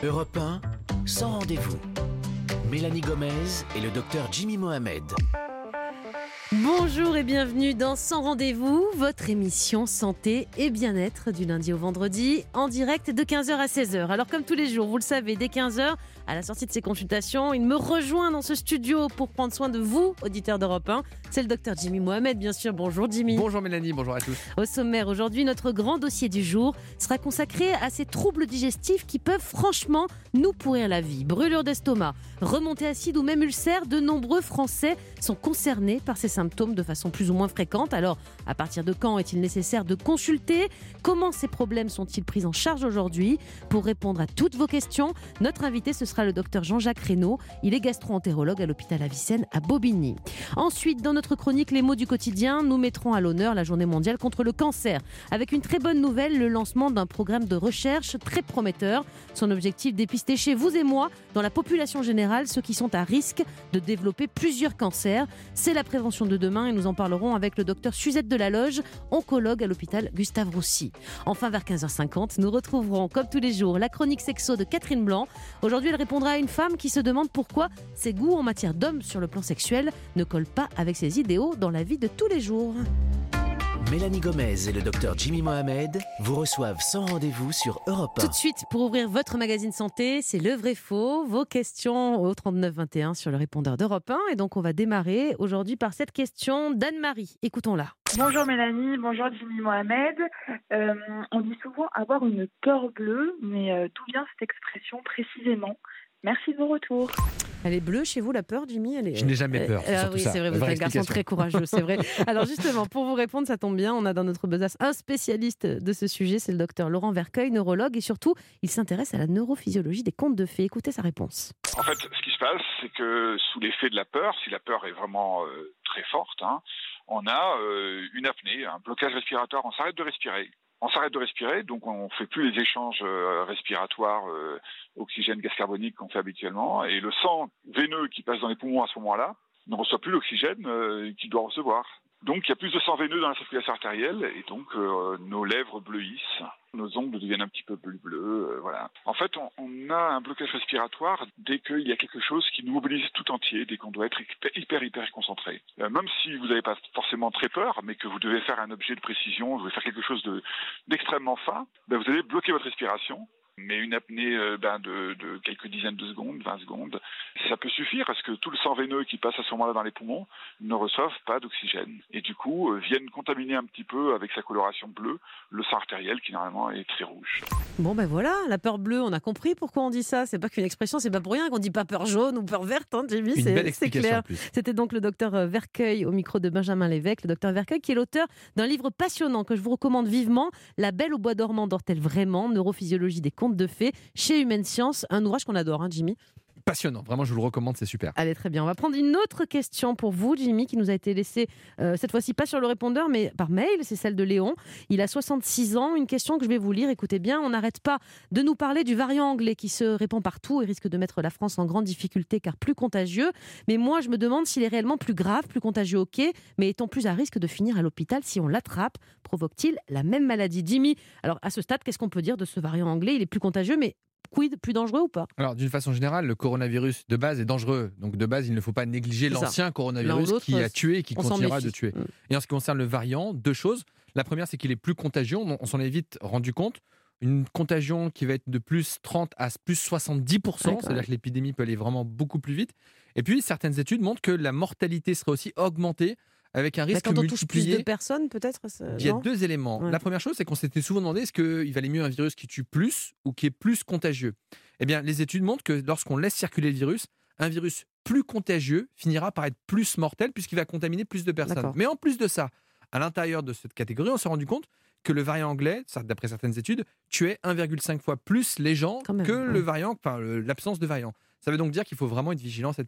Europe 1, sans rendez-vous. Mélanie Gomez et le docteur Jimmy Mohamed. Bonjour et bienvenue dans Sans Rendez-vous, votre émission santé et bien-être du lundi au vendredi, en direct de 15h à 16h. Alors comme tous les jours, vous le savez, dès 15h, à la sortie de ses consultations, il me rejoint dans ce studio pour prendre soin de vous, auditeurs d'Europe 1. C'est le docteur Jimmy Mohamed, bien sûr. Bonjour Jimmy. Bonjour Mélanie, bonjour à tous. Au sommaire aujourd'hui, notre grand dossier du jour sera consacré à ces troubles digestifs qui peuvent franchement nous pourrir la vie. Brûlure d'estomac, remontée acide ou même ulcère, de nombreux Français sont concernés par ces symptômes de façon plus ou moins fréquente. Alors, à partir de quand est-il nécessaire de consulter ? Comment ces problèmes sont-ils pris en charge aujourd'hui ? Pour répondre à toutes vos questions, notre invité, ce sera le docteur Jean-Jacques Reynaud. Il est gastro-entérologue à l'hôpital Avicenne à Bobigny. Ensuite, dans notre chronique Les mots du quotidien, nous mettrons à l'honneur la journée mondiale contre le cancer. Avec une très bonne nouvelle, le lancement d'un programme de recherche très prometteur. Son objectif, dépister chez vous et moi, dans la population générale, ceux qui sont à risque de développer plusieurs cancers. C'est la prévention de demain et nous en parlerons avec le docteur Suzette Delaloge, oncologue à l'hôpital Gustave Roussy. Enfin, vers 15h50, nous retrouverons, comme tous les jours, la chronique sexo de Catherine Blanc. Aujourd'hui, elle répondra à une femme qui se demande pourquoi ses goûts en matière d'hommes sur le plan sexuel ne collent pas avec ses idéaux dans la vie de tous les jours. Mélanie Gomez et le docteur Jimmy Mohamed vous reçoivent sans rendez-vous sur Europe 1. Tout de suite, pour ouvrir votre magazine santé, c'est le vrai faux. Vos questions au 39 21 sur le répondeur d'Europe 1. Et donc, on va démarrer aujourd'hui par cette question d'Anne-Marie. Écoutons-la. Bonjour Mélanie, bonjour Jimmy Mohamed. On dit souvent avoir une peur bleue, mais d'où vient cette expression précisément ? Merci de vos retours. Elle est bleue chez vous, la peur, Jimmy? Je n'ai jamais peur. Oui, c'est vrai, vous êtes un garçon très courageux, c'est vrai. Alors justement, pour vous répondre, ça tombe bien, on a dans notre besace un spécialiste de ce sujet, c'est le docteur Laurent Vercueil, neurologue, et surtout, il s'intéresse à la neurophysiologie des contes de fées. Écoutez sa réponse. En fait, ce qui se passe, c'est que sous l'effet de la peur, si la peur est vraiment très forte, on a une apnée, un blocage respiratoire, on s'arrête de respirer. On s'arrête de respirer, donc on ne fait plus les échanges respiratoires oxygène-gaz carbonique qu'on fait habituellement. Et le sang veineux qui passe dans les poumons à ce moment-là ne reçoit plus l'oxygène qu'il doit recevoir. Donc il y a plus de sang veineux dans la circulation artérielle et donc nos lèvres bleuissent, nos ongles deviennent un petit peu plus bleus. Voilà. En fait, on a un blocage respiratoire dès qu'il y a quelque chose qui nous mobilise tout entier, dès qu'on doit être hyper concentré. Même si vous n'avez pas forcément très peur, mais que vous devez faire un objet de précision, vous devez faire quelque chose d'extrêmement fin, vous allez bloquer votre respiration. Mais une apnée de quelques dizaines de secondes, 20 secondes, ça peut suffire parce que tout le sang veineux qui passe à ce moment-là dans les poumons ne reçoivent pas d'oxygène. Et du coup, viennent contaminer un petit peu avec sa coloration bleue le sang artériel qui normalement est très rouge. Bon voilà, la peur bleue, on a compris pourquoi on dit ça. C'est pas qu'une expression, c'est pas pour rien qu'on dit pas peur jaune ou peur verte, Jimmy, Une belle c'est explication clair. en plus. C'était donc le docteur Vercueil au micro de Benjamin Lévesque, le docteur Vercueil qui est l'auteur d'un livre passionnant que je vous recommande vivement, La Belle au bois dormant dort-elle vraiment ? Neurophysiologie des contes de fées, chez Humaine Science, un ouvrage qu'on adore, Jimmy. Passionnant, vraiment je vous le recommande, c'est super. Allez, très bien. On va prendre une autre question pour vous, Jimmy, qui nous a été laissée, cette fois-ci pas sur le répondeur, mais par mail. C'est celle de Léon. Il a 66 ans. Une question que je vais vous lire. Écoutez bien, on n'arrête pas de nous parler du variant anglais qui se répand partout et risque de mettre la France en grande difficulté car plus contagieux. Mais moi, je me demande s'il est réellement plus grave, plus contagieux, ok, mais est-on plus à risque de finir à l'hôpital si on l'attrape ? Provoque-t-il la même maladie ? Jimmy, alors à ce stade, qu'est-ce qu'on peut dire de ce variant anglais ? Il est plus contagieux, mais quid, plus dangereux ou pas ? Alors d'une façon générale, le coronavirus de base est dangereux. Donc de base, il ne faut pas négliger l'ancien coronavirus qui a tué et qui continuera de tuer. Et en ce qui concerne le variant, deux choses. La première, c'est qu'il est plus contagieux. On s'en est vite rendu compte. Une contagion qui va être de plus 30 à plus 70%, c'est-à-dire que l'épidémie peut aller vraiment beaucoup plus vite. Et puis, certaines études montrent que la mortalité serait aussi augmentée avec un risque multiplié. Quand on touche plus de personnes, peut-être Il y a deux éléments. Ouais. La première chose, c'est qu'on s'était souvent demandé est-ce qu'il valait mieux un virus qui tue plus ou qui est plus contagieux ? Eh bien, les études montrent que lorsqu'on laisse circuler le virus, un virus plus contagieux finira par être plus mortel puisqu'il va contaminer plus de personnes. D'accord. Mais en plus de ça, à l'intérieur de cette catégorie, on s'est rendu compte que le variant anglais, d'après certaines études, tuait 1,5 fois plus les gens que le variant, l'absence de variant. Ça veut donc dire qu'il faut vraiment être vigilant à cette période.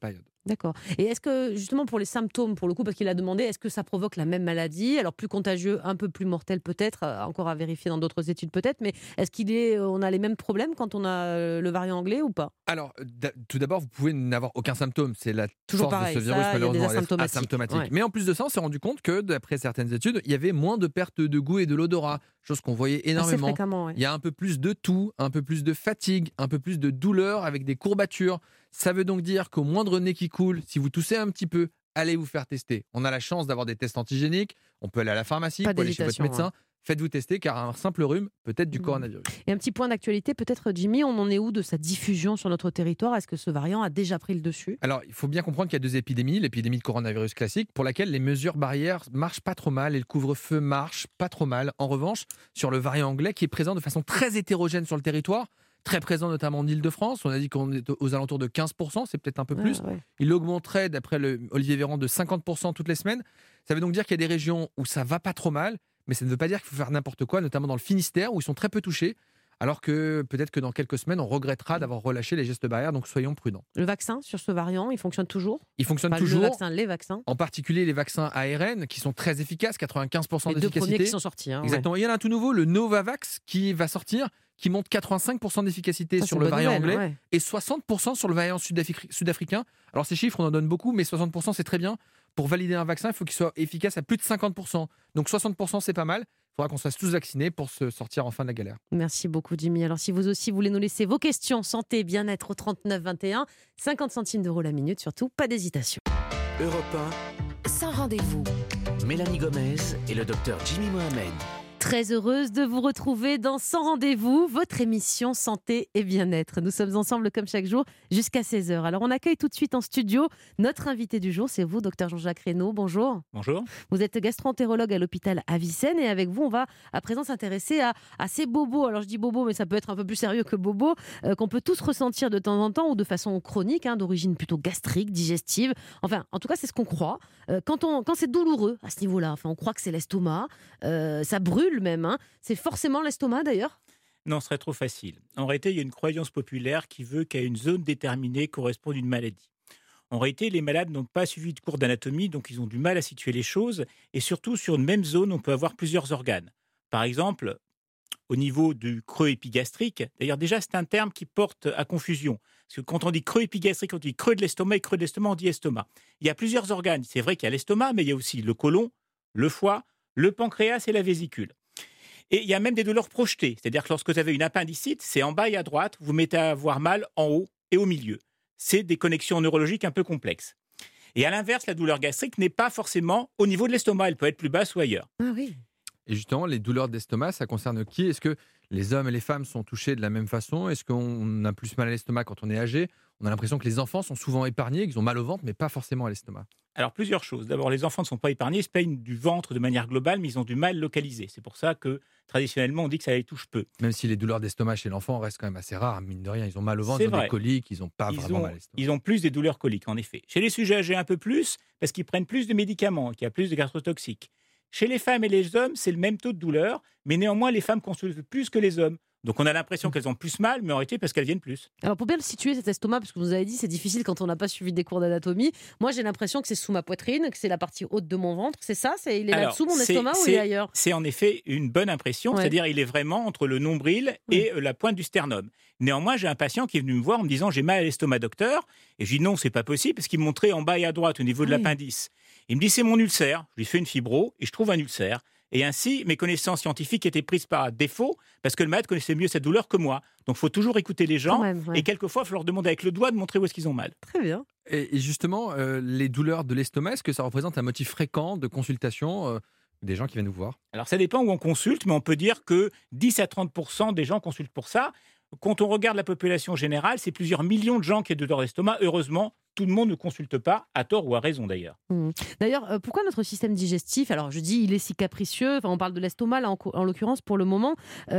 D'accord. Et est-ce que, justement, pour les symptômes, pour le coup, parce qu'il a demandé, est-ce que ça provoque la même maladie? Alors, plus contagieux, un peu plus mortel peut-être, encore à vérifier dans d'autres études peut-être, mais est-ce on a les mêmes problèmes quand on a le variant anglais ou pas? Alors, tout d'abord, vous pouvez n'avoir aucun symptôme. C'est la Toujours force pareil, de ce virus, malheureusement, asymptomatique. Ouais. Mais en plus de ça, on s'est rendu compte que, d'après certaines études, il y avait moins de perte de goût et de l'odorat, chose qu'on voyait énormément. Assez fréquemment, ouais. Il y a un peu plus de toux, un peu plus de fatigue, un peu plus de douleur avec des courbatures. Ça veut donc dire qu'au moindre nez qui coule, si vous toussez un petit peu, allez vous faire tester. On a la chance d'avoir des tests antigéniques, on peut aller à la pharmacie, vous pouvez aller chez votre médecin. Faites-vous tester car un simple rhume peut être du coronavirus. Et un petit point d'actualité peut-être, Jimmy, on en est où de sa diffusion sur notre territoire? Est-ce que ce variant a déjà pris le dessus? Alors, il faut bien comprendre qu'il y a 2 épidémies. L'épidémie de coronavirus classique, pour laquelle les mesures barrières marchent pas trop mal et le couvre-feu marche pas trop mal. En revanche, sur le variant anglais qui est présent de façon très hétérogène sur le territoire, très présent notamment en Ile-de-France, on a dit qu'on est aux alentours de 15%, c'est peut-être un peu plus. Ouais. Il augmenterait, d'après Olivier Véran, de 50% toutes les semaines. Ça veut donc dire qu'il y a des régions où ça va pas trop mal, mais ça ne veut pas dire qu'il faut faire n'importe quoi, notamment dans le Finistère, où ils sont très peu touchés, alors que peut-être que dans quelques semaines, on regrettera d'avoir relâché les gestes barrières, donc soyons prudents. Le vaccin sur ce variant, il fonctionne toujours? Il fonctionne toujours. Les vaccins. En particulier les vaccins ARN, qui sont très efficaces, 95% d'efficacité. Les 2 premiers qui sont sortis. Exactement. Ouais. Il y en a un tout nouveau, le Novavax, qui va sortir, qui monte 85% d'efficacité sur le variant anglais et 60% sur le variant sud-africain. Alors ces chiffres, on en donne beaucoup, mais 60% c'est très bien. Pour valider un vaccin, il faut qu'il soit efficace à plus de 50%. Donc 60%, c'est pas mal. Il faudra qu'on se fasse tous vacciner pour se sortir enfin de la galère. Merci beaucoup, Jimmy. Alors, si vous aussi voulez nous laisser vos questions santé, bien-être au 39 21, 50 centimes d'euros la minute, surtout, pas d'hésitation. Europe 1, Sans rendez-vous. Mélanie Gomez et le docteur Jimmy Mohamed. Très heureuse de vous retrouver dans Sans rendez-vous, votre émission santé et bien-être. Nous sommes ensemble comme chaque jour jusqu'à 16h. Alors on accueille tout de suite en studio notre invité du jour, c'est vous, docteur Jean-Jacques Reynaud. Bonjour. Bonjour. Vous êtes gastro-entérologue à l'hôpital Avicenne et avec vous, on va à présent s'intéresser à ces bobos. Alors je dis bobos, mais ça peut être un peu plus sérieux que bobos, qu'on peut tous ressentir de temps en temps ou de façon chronique, d'origine plutôt gastrique, digestive. Enfin, en tout cas, c'est ce qu'on croit. Quand c'est douloureux à ce niveau-là, enfin, on croit que c'est l'estomac, ça brûle même. C'est forcément l'estomac d'ailleurs? Non, ce serait trop facile. En réalité, il y a une croyance populaire qui veut qu'à une zone déterminée corresponde une maladie. En réalité, les malades n'ont pas suivi de cours d'anatomie, donc ils ont du mal à situer les choses. Et surtout, sur une même zone, on peut avoir plusieurs organes. Par exemple, au niveau du creux épigastrique, d'ailleurs déjà, c'est un terme qui porte à confusion. Parce que quand on dit creux épigastrique, on dit creux de l'estomac, et creux de l'estomac, on dit estomac. Il y a plusieurs organes. C'est vrai qu'il y a l'estomac, mais il y a aussi le côlon, le foie, le pancréas et la vésicule. Et il y a même des douleurs projetées. C'est-à-dire que lorsque vous avez une appendicite, c'est en bas et à droite, vous mettez à avoir mal en haut et au milieu. C'est des connexions neurologiques un peu complexes. Et à l'inverse, la douleur gastrique n'est pas forcément au niveau de l'estomac. Elle peut être plus basse ou ailleurs. Ah oui. Et justement, les douleurs d'estomac, ça concerne qui? Est-ce que les hommes et les femmes sont touchés de la même façon? Est-ce qu'on a plus mal à l'estomac quand on est âgé? On a l'impression que les enfants sont souvent épargnés, qu'ils ont mal au ventre, mais pas forcément à l'estomac. Alors, plusieurs choses. D'abord, les enfants ne sont pas épargnés, ils se plaignent du ventre de manière globale, mais ils ont du mal localisé. C'est pour ça que, traditionnellement, on dit que ça les touche peu. Même si les douleurs d'estomac chez l'enfant restent quand même assez rares, mine de rien. Ils ont mal au ventre, ils ont des coliques, ils n'ont pas vraiment mal à l'estomac. Ils ont plus des douleurs coliques, en effet. Chez les sujets âgés, un peu plus, parce qu'ils prennent plus de médicaments, qu'il y a plus de gastrotoxiques. Chez les femmes et les hommes, c'est le même taux de douleur, mais néanmoins, les femmes consultent plus que les hommes. Donc on a l'impression qu'elles ont plus mal, mais en réalité parce qu'elles viennent plus. Alors pour bien le situer, cet estomac, parce que vous avez dit c'est difficile quand on n'a pas suivi des cours d'anatomie, moi j'ai l'impression que c'est sous ma poitrine, que c'est la partie haute de mon ventre, c'est ça? Il est là dessous mon estomac ou il est ailleurs? C'est en effet une bonne impression, c'est-à-dire il est vraiment entre le nombril et la pointe du sternum. Néanmoins, j'ai un patient qui est venu me voir en me disant j'ai mal à l'estomac, docteur, et je lui dis non, c'est pas possible, parce qu'il me montrait en bas et à droite au niveau de l'appendice. Il me dit c'est mon ulcère, je lui fais une fibro et je trouve un ulcère. Et ainsi, mes connaissances scientifiques étaient prises par défaut parce que le malade connaissait mieux cette douleur que moi. Donc, il faut toujours écouter les gens. Et quelquefois, il faut leur demander avec le doigt de montrer où est-ce qu'ils ont mal. Très bien. Et justement, les douleurs de l'estomac, est-ce que ça représente un motif fréquent de consultation des gens qui viennent nous voir? Alors, ça dépend où on consulte, mais on peut dire que 10 à 30% des gens consultent pour ça. Quand on regarde la population générale, c'est plusieurs millions de gens qui ont des douleurs d'estomac. Heureusement, tout le monde ne consulte pas, à tort ou à raison d'ailleurs. D'ailleurs, pourquoi notre système digestif, alors je dis il est si capricieux, on parle de l'estomac là en l'occurrence pour le moment,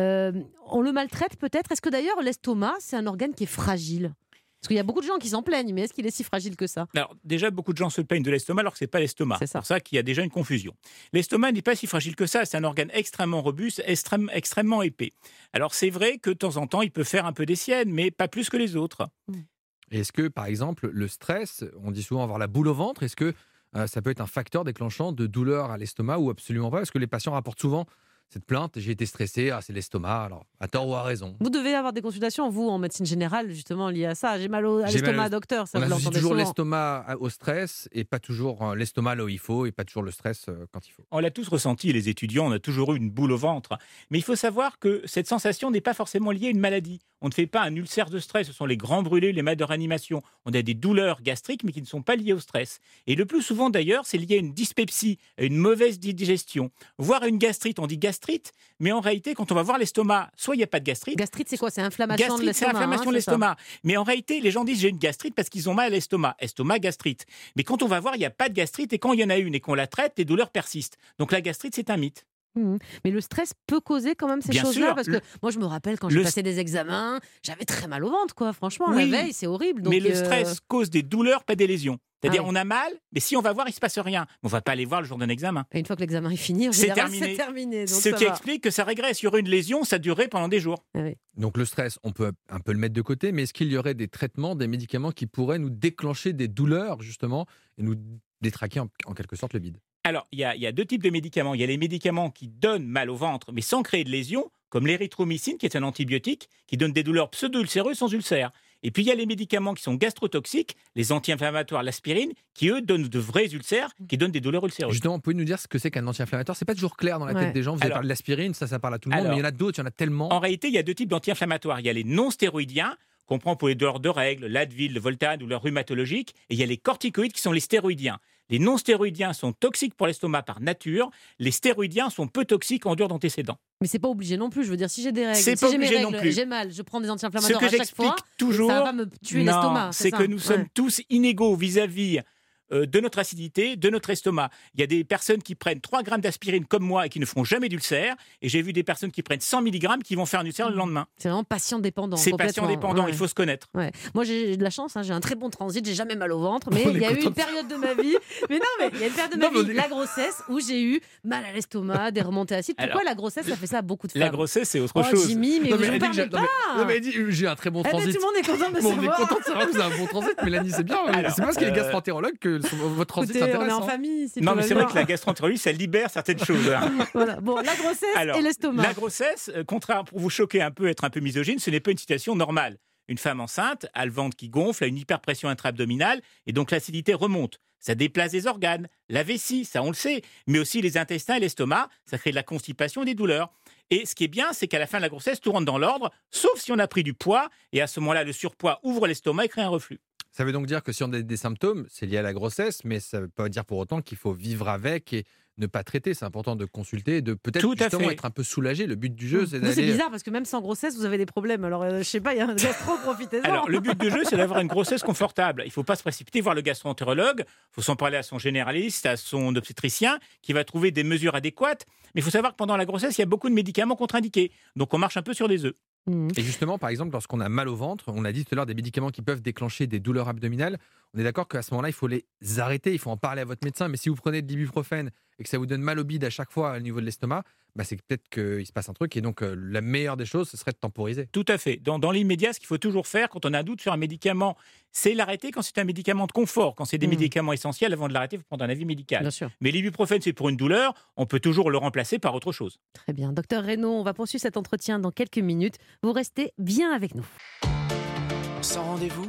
on le maltraite peut-être? Est-ce que d'ailleurs l'estomac, c'est un organe qui est fragile? Parce qu'il y a beaucoup de gens qui s'en plaignent, mais est-ce qu'il est si fragile que ça? Alors déjà, beaucoup de gens se plaignent de l'estomac alors que ce n'est pas l'estomac. C'est pour ça qu'il y a déjà une confusion. L'estomac n'est pas si fragile que ça, c'est un organe extrêmement robuste, extrêmement épais. Alors c'est vrai que de temps en temps, il peut faire un peu des siennes, mais pas plus que les autres. Et est-ce que, par exemple, le stress, on dit souvent avoir la boule au ventre, est-ce que ça peut être un facteur déclenchant de douleur à l'estomac ou absolument pas? Parce que les patients rapportent souvent cette plainte, j'ai été stressé, c'est l'estomac, alors à tort ou à raison. Vous devez avoir des consultations, vous, en médecine générale, justement liées à ça. J'ai mal à l'estomac, docteur, ça on vous associe l'entendez toujours souvent. l'estomac au stress et pas toujours l'estomac là où il faut et pas toujours le stress quand il faut. On l'a tous ressenti, les étudiants, on a toujours eu une boule au ventre. Mais il faut savoir que cette sensation n'est pas forcément liée à une maladie. On ne fait pas un ulcère de stress, ce sont les grands brûlés, les malades de réanimation. On a des douleurs gastriques, mais qui ne sont pas liées au stress. Et le plus souvent, d'ailleurs, c'est lié à une dyspepsie, à une mauvaise digestion. Voire à une gastrite, on dit gastrite, mais en réalité, quand on va voir l'estomac, soit il n'y a pas de gastrite. Gastrite, c'est quoi? C'est inflammation gastrite, de l'estomac. C'est inflammation de l'estomac. Mais en réalité, les gens disent j'ai une gastrite parce qu'ils ont mal à l'estomac. Estomac, gastrite. Mais quand on va voir, il n'y a pas de gastrite. Et quand il y en a une et qu'on la traite, les douleurs persistent. Donc la gastrite, c'est un mythe. Mais le stress peut causer quand même ces choses-là, parce que moi je me rappelle quand j'ai passé des examens, j'avais très mal au ventre, quoi. Franchement, la veille, c'est horrible. Donc, mais le stress cause des douleurs, pas des lésions. C'est-à-dire, on a mal, mais si on va voir, il ne se passe rien. On ne va pas aller voir le jour d'un examen. Et une fois que l'examen est fini, c'est terminé. Donc ce qui explique que ça régresse. Il y aurait une lésion, ça durerait pendant des jours. Oui. Donc le stress, on peut un peu le mettre de côté, mais est-ce qu'il y aurait des traitements, des médicaments qui pourraient nous déclencher des douleurs, justement, et nous détraquer en quelque sorte le bide? Alors, il y a deux types de médicaments. Il y a les médicaments qui donnent mal au ventre, mais sans créer de lésions, comme l'érythromycine, qui est un antibiotique, qui donne des douleurs pseudo-ulcéreuses sans ulcère. Et puis, il y a les médicaments qui sont gastrotoxiques, les anti-inflammatoires, l'aspirine, qui, eux, donnent de vrais ulcères, qui donnent des douleurs ulcéreuses. Justement, pouvez-nous dire ce que c'est qu'un anti-inflammatoire? C'est pas toujours clair dans la tête des gens. Vous avez parlé de l'aspirine, ça parle à tout le monde, mais il y en a d'autres, il y en a tellement. En réalité, il y a deux types d'anti-inflammatoires. Il y a les non-stéroïdiens, qu'on prend pour les douleurs de règles, l'Advil, le Voltaren ou le rhumatologique, et il y a les corticoïdes qui sont les stéroïdiens. Les non-stéroïdiens sont toxiques pour l'estomac par nature, les stéroïdiens sont peu toxiques en dehors d'antécédents. Mais c'est pas obligé non plus, je veux dire, si j'ai des règles, si j'ai mes règles, j'ai mal, je prends des anti-inflammatoires à chaque fois, toujours, ça va pas me tuer l'estomac. C'est que nous sommes tous inégaux vis-à-vis de notre acidité, de notre estomac. Il y a des personnes qui prennent 3 grammes d'aspirine comme moi et qui ne feront jamais d'ulcère. Et j'ai vu des personnes qui prennent 100 mg qui vont faire un ulcère le lendemain. C'est vraiment patient-dépendant. C'est patient-dépendant, il faut se connaître. Ouais. Moi, j'ai de la chance, j'ai un très bon transit, j'ai jamais mal au ventre. Mais il y a eu une période de ma vie, il y a une période de ma vie, la grossesse, où j'ai eu mal à l'estomac, des remontées acides. Pourquoi la grossesse, ça fait ça à beaucoup de femmes? La grossesse, c'est autre chose. Jimmy, mais vous ne parlez pas. Non, mais elle dit, j'ai un très bon transit. Tout le monde est content de savoir. On est content de savoir que vous avez un bon transit, Mélanie, c'est bien. C'est parce qu'il est gastro-entérologue que votre transit. On est en famille. Non, mais c'est vrai que la gastroentérologie, ça libère certaines choses. Voilà. Bon, la grossesse et l'estomac. La grossesse, contraire, pour vous choquer un peu, être un peu misogyne, ce n'est pas une situation normale. Une femme enceinte a le ventre qui gonfle, a une hyperpression intra-abdominale, et donc l'acidité remonte. Ça déplace des organes, la vessie, ça on le sait, mais aussi les intestins et l'estomac, ça crée de la constipation et des douleurs. Et ce qui est bien, c'est qu'à la fin de la grossesse, tout rentre dans l'ordre, sauf si on a pris du poids, et à ce moment-là, le surpoids ouvre l'estomac et crée un reflux. Ça veut donc dire que si on a des symptômes, c'est lié à la grossesse, mais ça ne veut pas dire pour autant qu'il faut vivre avec et ne pas traiter. C'est important de consulter et de peut-être justement être un peu soulagé. Le but du jeu, c'est d'aller... C'est bizarre parce que même sans grossesse, vous avez des problèmes. Alors, je sais pas, il y a un gastro, profitez-en. Alors, le but du jeu, c'est d'avoir une grossesse confortable. Il ne faut pas se précipiter, voir le gastro-entérologue. Il faut s'en parler à son généraliste, à son obstétricien, qui va trouver des mesures adéquates. Mais il faut savoir que pendant la grossesse, il y a beaucoup de médicaments contre-indiqués. Donc, on marche un peu sur des œufs. Et justement, par exemple, lorsqu'on a mal au ventre, on a dit tout à l'heure des médicaments qui peuvent déclencher des douleurs abdominales. On est d'accord qu'à ce moment-là, il faut les arrêter, il faut en parler à votre médecin. Mais si vous prenez de l'ibuprofène et que ça vous donne mal au bide à chaque fois au niveau de l'estomac, c'est peut-être qu'il se passe un truc. Et donc, la meilleure des choses, ce serait de temporiser. Tout à fait. Dans l'immédiat, ce qu'il faut toujours faire quand on a un doute sur un médicament, c'est l'arrêter quand c'est un médicament de confort. Quand c'est des médicaments essentiels, avant de l'arrêter, il faut prendre un avis médical. Bien sûr. Mais l'ibuprofène, c'est pour une douleur. On peut toujours le remplacer par autre chose. Très bien. Docteur Reynaud, on va poursuivre cet entretien dans quelques minutes. Vous restez bien avec nous. Sans rendez-vous,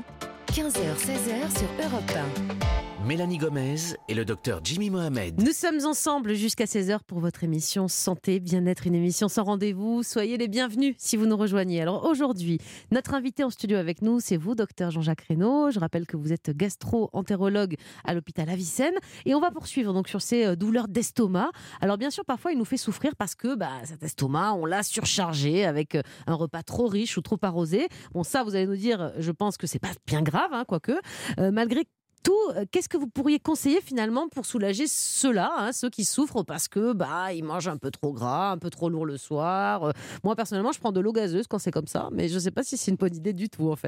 15h-16h sur Europe 1. Mélanie Gomez et le docteur Jimmy Mohamed. Nous sommes ensemble jusqu'à 16h pour votre émission Santé, Bien-être, une émission sans rendez-vous. Soyez les bienvenus si vous nous rejoignez. Alors aujourd'hui, notre invité en studio avec nous, c'est vous, docteur Jean-Jacques Reynaud. Je rappelle que vous êtes gastro-entérologue à l'hôpital Avicenne. Et on va poursuivre donc sur ces douleurs d'estomac. Alors bien sûr, parfois, il nous fait souffrir parce que cet estomac, on l'a surchargé avec un repas trop riche ou trop arrosé. Bon, ça, vous allez nous dire, je pense que c'est pas bien grave, quoique. Malgré tout, qu'est-ce que vous pourriez conseiller finalement pour soulager ceux-là, ceux qui souffrent parce que ils mangent un peu trop gras, un peu trop lourd le soir. Moi personnellement, je prends de l'eau gazeuse quand c'est comme ça, mais je ne sais pas si c'est une bonne idée du tout en fait.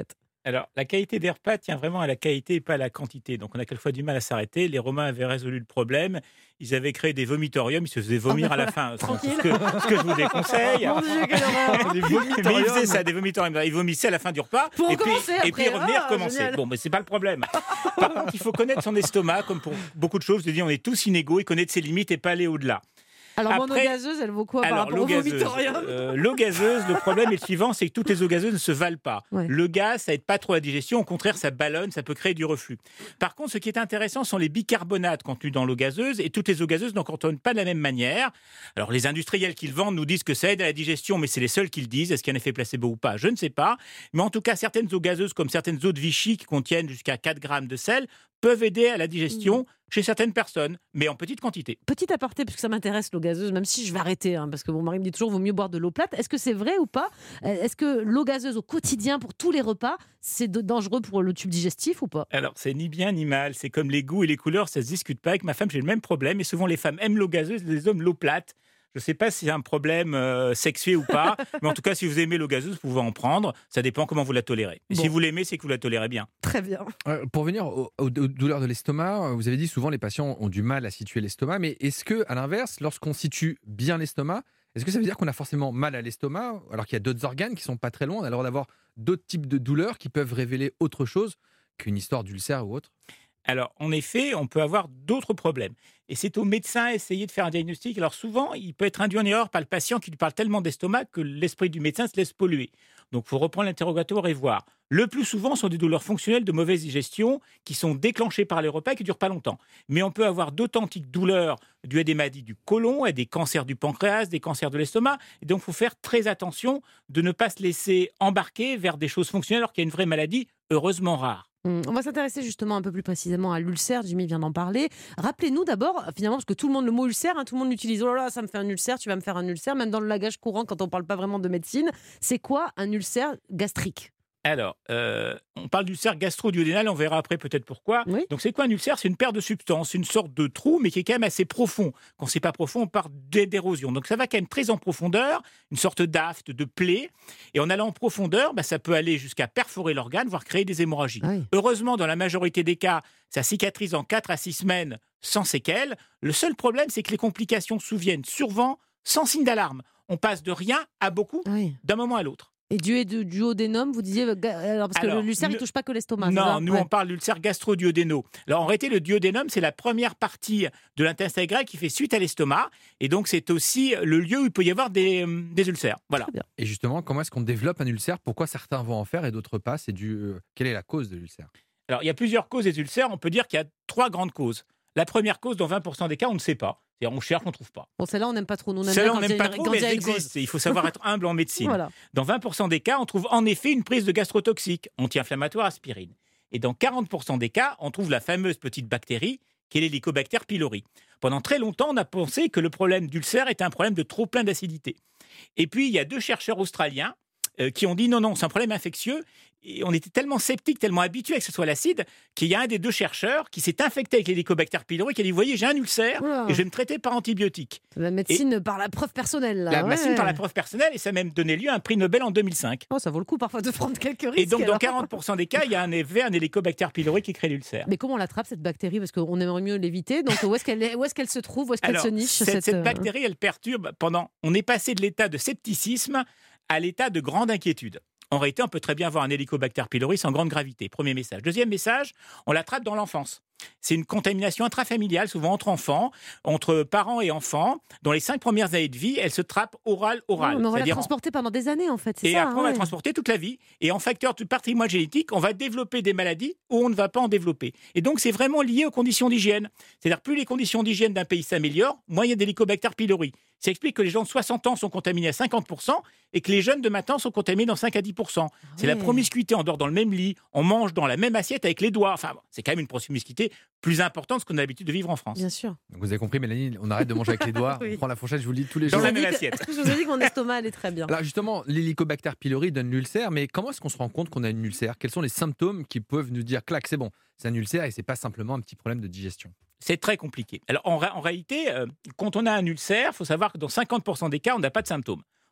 Alors, la qualité des repas tient vraiment à la qualité et pas à la quantité. Donc, on a quelquefois du mal à s'arrêter. Les Romains avaient résolu le problème. Ils avaient créé des vomitoriums. Ils se faisaient vomir à la fin. Tranquille. Ce que je vous déconseille. Mon Dieu, quelle horreur. Mais ils faisaient ça, des vomitoriums. Ils vomissaient à la fin du repas. Pour recommencer et puis revenir recommencer. Génial. Bon, mais c'est pas le problème. Par contre, il faut connaître son estomac. Comme pour beaucoup de choses, je dis, on est tous inégaux et connaître ses limites et pas aller au-delà. Alors, mon eau gazeuse, elle vaut quoi par rapport au vomitorium? L'eau gazeuse, le problème est le suivant, c'est que toutes les eaux gazeuses ne se valent pas. Ouais. Le gaz, ça aide pas trop la digestion, au contraire, ça ballonne, ça peut créer du reflux. Par contre, ce qui est intéressant sont les bicarbonates contenus dans l'eau gazeuse, et toutes les eaux gazeuses n'en contiennent pas de la même manière. Alors, les industriels qui le vendent nous disent que ça aide à la digestion, mais c'est les seuls qui le disent. Est-ce qu'il y a un effet placebo ou pas? Je ne sais pas. Mais en tout cas, certaines eaux gazeuses, comme certaines eaux de Vichy, qui contiennent jusqu'à 4 grammes de sel, peuvent aider à la digestion chez certaines personnes, mais en petite quantité. Petit aparté, parce que ça m'intéresse l'eau gazeuse, même si je vais arrêter, parce que mon mari me dit toujours vaut mieux boire de l'eau plate. Est-ce que c'est vrai ou pas? Est-ce que l'eau gazeuse au quotidien pour tous les repas, c'est dangereux pour le tube digestif ou pas? Alors, c'est ni bien ni mal. C'est comme les goûts et les couleurs, ça se discute pas. Avec ma femme, j'ai le même problème. Et souvent, les femmes aiment l'eau gazeuse, les hommes l'eau plate. Je ne sais pas si c'est un problème sexué ou pas, mais en tout cas, si vous aimez l'eau gazeuse, vous pouvez en prendre. Ça dépend comment vous la tolérez. Et si vous l'aimez, c'est que vous la tolérez bien. Très bien. Pour venir aux douleurs de l'estomac, vous avez dit souvent les patients ont du mal à situer l'estomac, mais est-ce que, à l'inverse, lorsqu'on situe bien l'estomac, est-ce que ça veut dire qu'on a forcément mal à l'estomac, alors qu'il y a d'autres organes qui ne sont pas très loin, alors d'avoir d'autres types de douleurs qui peuvent révéler autre chose qu'une histoire d'ulcère ou autre? Alors, en effet, on peut avoir d'autres problèmes. Et c'est au médecin d'essayer de faire un diagnostic. Alors souvent, il peut être induit en erreur par le patient qui lui parle tellement d'estomac que l'esprit du médecin se laisse polluer. Donc, il faut reprendre l'interrogatoire et voir. Le plus souvent, ce sont des douleurs fonctionnelles de mauvaise digestion qui sont déclenchées par les repas et qui ne durent pas longtemps. Mais on peut avoir d'authentiques douleurs dues à des maladies du côlon, à des cancers du pancréas, des cancers de l'estomac. Et donc, il faut faire très attention de ne pas se laisser embarquer vers des choses fonctionnelles alors qu'il y a une vraie maladie, heureusement rare. On va s'intéresser justement un peu plus précisément à l'ulcère. Jimmy vient d'en parler. Rappelez-nous d'abord, finalement, parce que tout le monde, le mot ulcère, tout le monde l'utilise. Oh là là, ça me fait un ulcère, tu vas me faire un ulcère. Même dans le langage courant, quand on ne parle pas vraiment de médecine, c'est quoi un ulcère gastrique? Alors, on parle d'ulcère gastro-duodénal, on verra après peut-être pourquoi. Oui. Donc, c'est quoi un ulcère? C'est une paire de substances, une sorte de trou, mais qui est quand même assez profond. Quand c'est pas profond, on parle d'érosion. Donc, ça va quand même très en profondeur, une sorte d'aft, de plaie. Et en allant en profondeur, ça peut aller jusqu'à perforer l'organe, voire créer des hémorragies. Oui. Heureusement, dans la majorité des cas, ça cicatrise en 4 à 6 semaines sans séquelles. Le seul problème, c'est que les complications surviennent souvent sans signe d'alarme. On passe de rien à beaucoup d'un moment à l'autre. Et duodénum, vous disiez, parce que l'ulcère, il ne touche pas que l'estomac. Non, nous on parle d'ulcère gastro-duodénal. Alors en réalité, le duodénum, c'est la première partie de l'intestin grêle qui fait suite à l'estomac. Et donc c'est aussi le lieu où il peut y avoir des ulcères. Voilà. Et justement, comment est-ce qu'on développe un ulcère? Pourquoi certains vont en faire et d'autres pas? Quelle est la cause de l'ulcère? Alors il y a plusieurs causes des ulcères. On peut dire qu'il y a 3 grandes causes. La première cause, dans 20% des cas, on ne sait pas. C'est-à-dire, on cherche, on ne trouve pas. Bon, celle-là, on n'aime pas trop. Nous, on aime celle-là, bien on n'aime pas trop, mais elle existe. Il faut savoir être humble en médecine. Voilà. Dans 20% des cas, on trouve en effet une prise de gastrotoxique, anti-inflammatoire, aspirine. Et dans 40% des cas, on trouve la fameuse petite bactérie qui est l'Helicobacter pylori. Pendant très longtemps, on a pensé que le problème d'ulcère était un problème de trop plein d'acidité. Et puis, il y a 2 chercheurs australiens qui ont dit non, c'est un problème infectieux. Et on était tellement sceptiques, tellement habitués à que ce soit l'acide, qu'il y a un des 2 chercheurs qui s'est infecté avec l'Helicobacter pylori, qui a dit, vous voyez, j'ai un ulcère et je vais me traiter par antibiotiques. La médecine par la preuve personnelle. Là. La médecine par la preuve personnelle, et ça a même donné lieu à un prix Nobel en 2005. Oh, ça vaut le coup parfois de prendre quelques risques. Et donc, dans 40% des cas, il y a un Helicobacter pylori qui crée l'ulcère. Mais comment on l'attrape, cette bactérie? Parce qu'on aimerait mieux l'éviter. Donc, où est-ce qu'elle se trouve? Où est-ce qu'elle se niche? Cette bactérie, elle perturbe on est passé de l'état de scepticisme à l'état de grande inquiétude. En réalité, on peut très bien avoir un Helicobacter pylori sans grande gravité. Premier message. Deuxième message, on l'attrape dans l'enfance. C'est une contamination intrafamiliale, souvent entre enfants, entre parents et enfants. Dans les 5 premières années de vie, elle se trappe oral. On va la transporter pendant des années, en fait. Et après, on va la transporter toute la vie. Et en facteur de patrimoine génétique, on va développer des maladies où on ne va pas en développer. Et donc, c'est vraiment lié aux conditions d'hygiène. C'est-à-dire, plus les conditions d'hygiène d'un pays s'améliorent, moins il y a d'Helicobacter pylori. Ça explique que les gens de 60 ans sont contaminés à 50% et que les jeunes de maintenant sont contaminés dans 5 à 10%. C'est la promiscuité. On dort dans le même lit, on mange dans la même assiette avec les doigts. Enfin, c'est quand même une promiscuité plus importante que ce qu'on a l'habitude de vivre en France. Bien sûr. Donc vous avez compris, Mélanie, on arrête de manger avec les doigts, oui. On prend la fourchette, je vous le dis tous les jours. Dans la même assiette. Je vous ai dit que mon estomac allait très bien. Alors justement, l'Helicobacter pylori donne l'ulcère, mais comment est-ce qu'on se rend compte qu'on a une ulcère? Quels sont les symptômes qui peuvent nous dire, clac, c'est bon, c'est un ulcère et c'est pas simplement un petit problème de digestion? C'est très compliqué. Alors en réalité, quand on a un ulcère, il faut savoir que dans 50% des cas, on n'a pas de symptômes.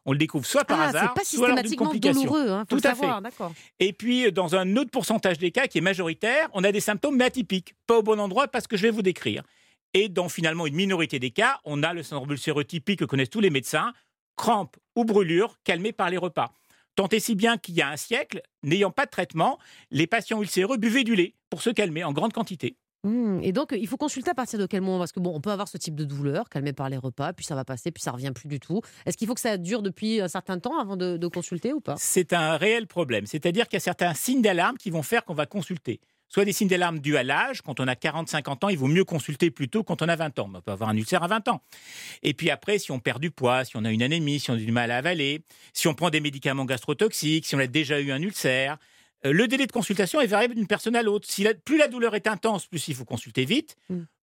On le découvre soit par hasard, soit lors d'une complication. C'est pas systématiquement douloureux, faut Tout le à savoir, fait. d'accord. Et puis, dans un autre pourcentage des cas qui est majoritaire, on a des symptômes mais atypiques, pas au bon endroit parce que je vais vous décrire. Et dans finalement une minorité des cas, on a le syndrome ulcéreux typique que connaissent tous les médecins, crampes ou brûlures calmées par les repas. Tant et si bien qu'il y a un siècle, n'ayant pas de traitement, les patients ulcéreux buvaient du lait pour se calmer en grande quantité. Et donc, il faut consulter à partir de quel moment? Parce que on peut avoir ce type de douleur, calmée par les repas, puis ça va passer, puis ça revient plus du tout. Est-ce qu'il faut que ça dure depuis un certain temps avant de consulter ou pas? C'est un réel problème. C'est-à-dire qu'il y a certains signes d'alarme qui vont faire qu'on va consulter. Soit des signes d'alarme dus à l'âge. Quand on a 40-50 ans, il vaut mieux consulter plutôt quand on a 20 ans. On peut avoir un ulcère à 20 ans. Et puis après, si on perd du poids, si on a une anémie, si on a du mal à avaler, si on prend des médicaments gastrotoxiques, si on a déjà eu un ulcère, le délai de consultation est variable d'une personne à l'autre. Plus la douleur est intense, plus il faut consulter vite.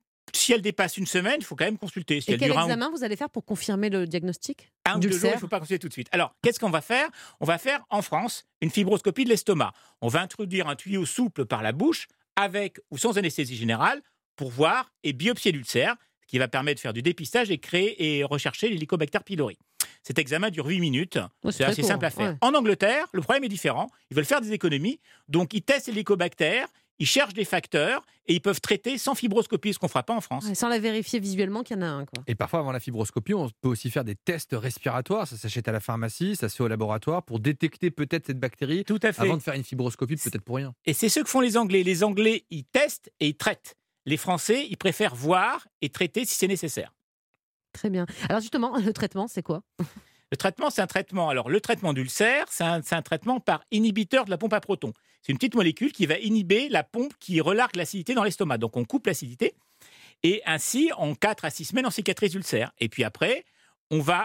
Si elle dépasse une semaine, il faut quand même consulter. Si et quel examen vous allez faire pour confirmer le diagnostic? 1 ou 2 jours, il ne faut pas consulter tout de suite. Alors, qu'est-ce qu'on va faire? On va faire en France une fibroscopie de l'estomac. On va introduire un tuyau souple par la bouche, avec ou sans anesthésie générale, pour voir et biopsier l'ulcère, ce qui va permettre de faire du dépistage et créer et rechercher l'Helicobacter pylori. Cet examen dure 8 minutes. C'est assez simple à faire. Ouais. En Angleterre, le problème est différent. Ils veulent faire des économies. Donc, ils testent l'hélicobactère, ils cherchent des facteurs et ils peuvent traiter sans fibroscopie, ce qu'on ne fera pas en France. Ouais, sans la vérifier visuellement qu'il y en a un. Quoi. Et parfois, avant la fibroscopie, on peut aussi faire des tests respiratoires. Ça s'achète à la pharmacie, ça se fait au laboratoire pour détecter peut-être cette bactérie. Tout à fait. Avant de faire une fibroscopie, peut-être pour rien. Et c'est ce que font les Anglais. Les Anglais, ils testent et ils traitent. Les Français, ils préfèrent voir et traiter si c'est nécessaire. Très bien. Alors justement, le traitement, c'est quoi? Le traitement, c'est un traitement. Alors, le traitement d'ulcère, c'est un traitement par inhibiteur de la pompe à protons. C'est une petite molécule qui va inhiber la pompe qui relargue l'acidité dans l'estomac. Donc, on coupe l'acidité. Et ainsi, en 4 à 6 semaines, on cicatrise l'ulcère. Et puis après, on va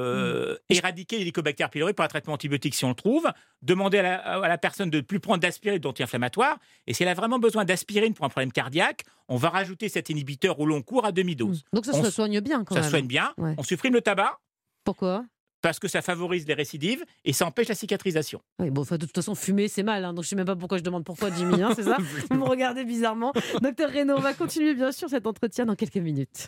éradiquer l'Helicobacter pylori par un traitement antibiotique si on le trouve. Demander à la personne de ne plus prendre d'aspirine d'anti-inflammatoire. Et si elle a vraiment besoin d'aspirine pour un problème cardiaque, on va rajouter cet inhibiteur au long cours à demi-dose. Donc, ça se soigne bien quand même. Ça se soigne bien. Ouais. On supprime le tabac. Pourquoi? Parce que ça favorise les récidives et ça empêche la cicatrisation. Oui, bon, de toute façon, fumer, c'est mal. Donc, je ne sais même pas pourquoi je demande pourquoi, Jimmy. C'est ça? Vous me regardez bizarrement. Docteur Reynaud, on va continuer, bien sûr, cet entretien dans quelques minutes.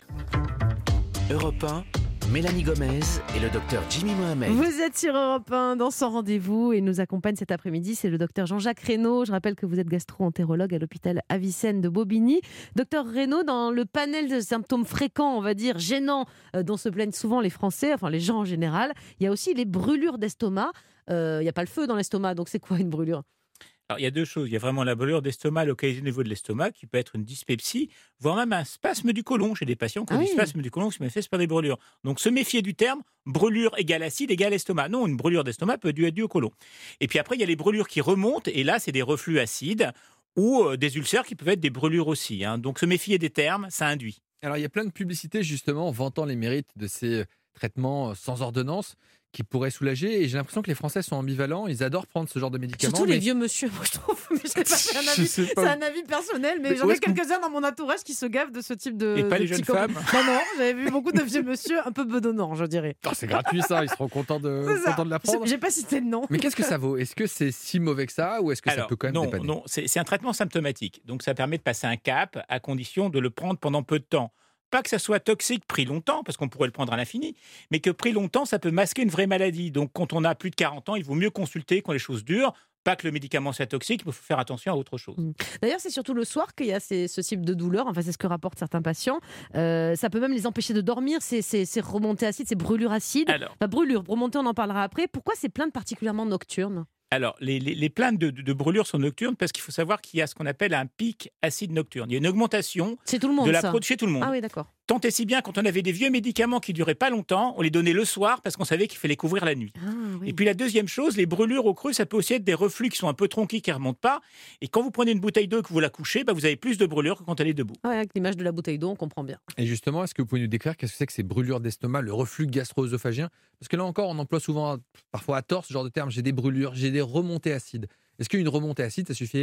Europe 1, Mélanie Gomez et le docteur Jimmy Mohamed. Vous êtes sur Europe 1 dans Sans Rendez-vous et nous accompagne cet après-midi, c'est le docteur Jean-Jacques Reynaud. Je rappelle que vous êtes gastro-entérologue à l'hôpital Avicenne de Bobigny. Docteur Reynaud, dans le panel de symptômes fréquents, on va dire gênants, dont se plaignent souvent les Français, enfin les gens en général, il y a aussi les brûlures d'estomac. Il n'y a pas le feu dans l'estomac, donc c'est quoi une brûlure? Alors, il y a deux choses. Il y a vraiment la brûlure d'estomac localisée au niveau de l'estomac, qui peut être une dyspepsie, voire même un spasme du côlon. Chez des patients qui ont du spasme du côlon qui se manifeste par des brûlures. Donc, se méfier du terme brûlure égale acide égale estomac. Non, une brûlure d'estomac peut être due au côlon. Et puis après, il y a les brûlures qui remontent, et là, c'est des reflux acides ou des ulcères qui peuvent être des brûlures aussi. Donc, se méfier des termes, ça induit. Alors, il y a plein de publicités, justement, vantant les mérites de ces traitements sans ordonnance qui pourraient soulager. Et j'ai l'impression que les Français sont ambivalents. Ils adorent prendre ce genre de médicaments. Surtout les vieux monsieur, moi je trouve. Mais je sais pas, c'est un avis personnel, mais j'en ai quelques-uns dans mon entourage qui se gavent de ce type de. Et pas les jeunes femmes. Non, j'avais vu beaucoup de vieux monsieur un peu bedonnants, je dirais. Non, c'est gratuit ça, ils seront contents de l'apprendre. J'ai pas cité le nom. Mais qu'est-ce que ça vaut? Est-ce que c'est si mauvais que ça ou est-ce que ça peut quand même dépanner? Non, c'est un traitement symptomatique. Donc ça permet de passer un cap à condition de le prendre pendant peu de temps. Pas que ça soit toxique pris longtemps, parce qu'on pourrait le prendre à l'infini, mais que pris longtemps, ça peut masquer une vraie maladie. Donc, quand on a plus de 40 ans, il vaut mieux consulter quand les choses durent. Pas que le médicament soit toxique, mais il faut faire attention à autre chose. D'ailleurs, c'est surtout le soir qu'il y a ce type de douleur. Enfin, c'est ce que rapportent certains patients. Ça peut même les empêcher de dormir, ces remontées acides, ces brûlures acides. Brûlures, remontées, on en parlera après. Pourquoi ces plaintes particulièrement nocturnes? Alors, les plaintes de brûlures sont nocturnes parce qu'il faut savoir qu'il y a ce qu'on appelle un pic acide nocturne. Il y a une augmentation chez tout le monde, chez tout le monde. Ah oui, d'accord. Tant et si bien, quand on avait des vieux médicaments qui duraient pas longtemps, on les donnait le soir parce qu'on savait qu'il fallait couvrir la nuit. Oui. Et puis la deuxième chose, les brûlures au creux, ça peut aussi être des reflux qui sont un peu tronqués, qui ne remontent pas. Et quand vous prenez une bouteille d'eau et que vous la couchez, vous avez plus de brûlures que quand elle est debout. Ouais, avec l'image de la bouteille d'eau, on comprend bien. Et justement, est-ce que vous pouvez nous décrire qu'est-ce que c'est que ces brûlures d'estomac, le reflux gastro-œsophagien? Parce que là encore, on emploie souvent, parfois à tort, ce genre de terme. J'ai des brûlures, j'ai des remontées acides. Est-ce qu'une remontée acide, ça suffit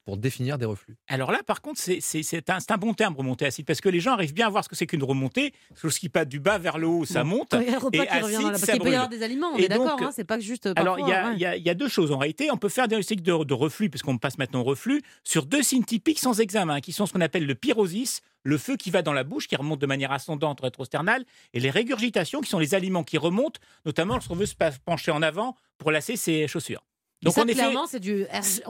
pour définir des reflux? Alors là, par contre, c'est un bon terme, remontée acide, parce que les gens arrivent bien à voir ce que c'est qu'une remontée. Chose qui passe du bas vers le haut, ça monte. Et acide, parce qu'il peut y avoir des aliments, on est d'accord, c'est pas juste parfois. Alors, il y a deux choses. En réalité, on peut faire des diagnostics de reflux, puisqu'on passe maintenant au reflux, sur 2 signes typiques sans examen, qui sont ce qu'on appelle le pyrosis, le feu qui va dans la bouche, qui remonte de manière ascendante rétrosternale, et les régurgitations, qui sont les aliments qui remontent, notamment lorsqu'on veut se pencher en avant pour lasser ses chaussures. Donc, ça, clairement, c'est du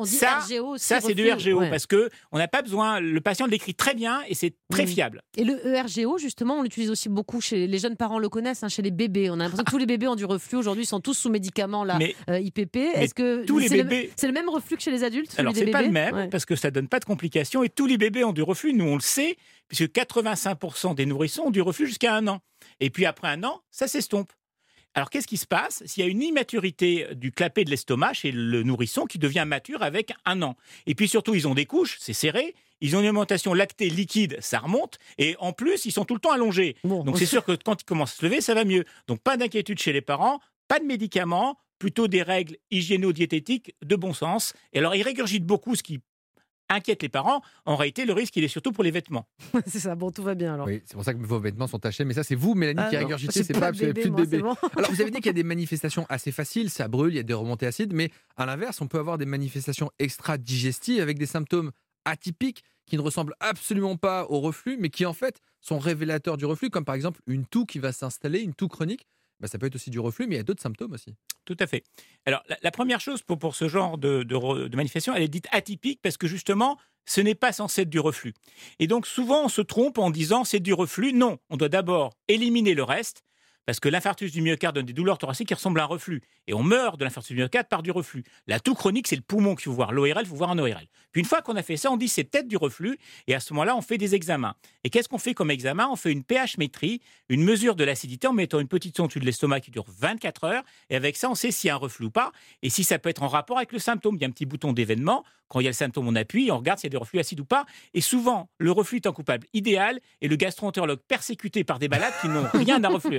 RGO aussi. Ça, c'est du RGO, parce qu'on n'a pas besoin, le patient l'écrit très bien et c'est très fiable. Et le ERGO, justement, on l'utilise aussi beaucoup chez les jeunes parents, le connaissent, chez les bébés. On a l'impression que tous les bébés ont du reflux aujourd'hui, ils sont tous sous médicaments IPP. Est-ce que c'est le même reflux que chez les adultes? Alors, c'est pas le même, parce que ça donne pas de complications et tous les bébés ont du reflux, nous on le sait, puisque 85% des nourrissons ont du reflux jusqu'à 1 an. Et puis après 1 an, ça s'estompe. Alors, qu'est-ce qui se passe s'il y a une immaturité du clapet de l'estomac chez le nourrisson qui devient mature avec 1 an? Et puis surtout, ils ont des couches, c'est serré, ils ont une alimentation lactée liquide, ça remonte, et en plus, ils sont tout le temps allongés. Donc, c'est sûr que quand ils commencent à se lever, ça va mieux. Donc, pas d'inquiétude chez les parents, pas de médicaments, plutôt des règles hygiéno-diététiques de bon sens. Et alors, ils régurgitent beaucoup, ce qui inquiète les parents. En réalité, le risque, il est surtout pour les vêtements. C'est ça, bon, tout va bien alors. Oui, c'est pour ça que vos vêtements sont tachés. Mais ça, c'est vous, Mélanie, qui régurgitez. C'est pas, vous n'avez plus de bébé. Bon. Alors, vous avez dit qu'il y a des manifestations assez faciles, ça brûle, il y a des remontées acides. Mais à l'inverse, on peut avoir des manifestations extra-digestives avec des symptômes atypiques qui ne ressemblent absolument pas au reflux, mais qui en fait sont révélateurs du reflux, comme par exemple une toux qui va s'installer, une toux chronique. Ça peut être aussi du reflux, mais il y a d'autres symptômes aussi. Tout à fait. Alors, la première chose pour ce genre de manifestation, elle est dite atypique parce que justement, ce n'est pas censé être du reflux. Et donc, souvent, on se trompe en disant c'est du reflux. Non, on doit d'abord éliminer le reste, parce que l'infarctus du myocarde donne des douleurs thoraciques qui ressemblent à un reflux. Et on meurt de l'infarctus du myocarde par du reflux. La toux chronique, c'est le poumon qu'il faut voir. L'ORL, il faut voir un ORL. Puis une fois qu'on a fait ça, on dit c'est peut-être du reflux. Et à ce moment-là, on fait des examens. Et qu'est-ce qu'on fait comme examen? On fait une pH-métrie, une mesure de l'acidité en mettant une petite sonde au-dessus de l'estomac qui dure 24 heures. Et avec ça, on sait s'il y a un reflux ou pas. Et si ça peut être en rapport avec le symptôme. Il y a un petit bouton d'événement. Quand il y a le symptôme, on appuie, on regarde s'il y a des reflux acides ou pas. Et souvent, le reflux est un coupable idéal et le gastro-entérologue persécuté par des malades qui n'ont rien d'un reflux.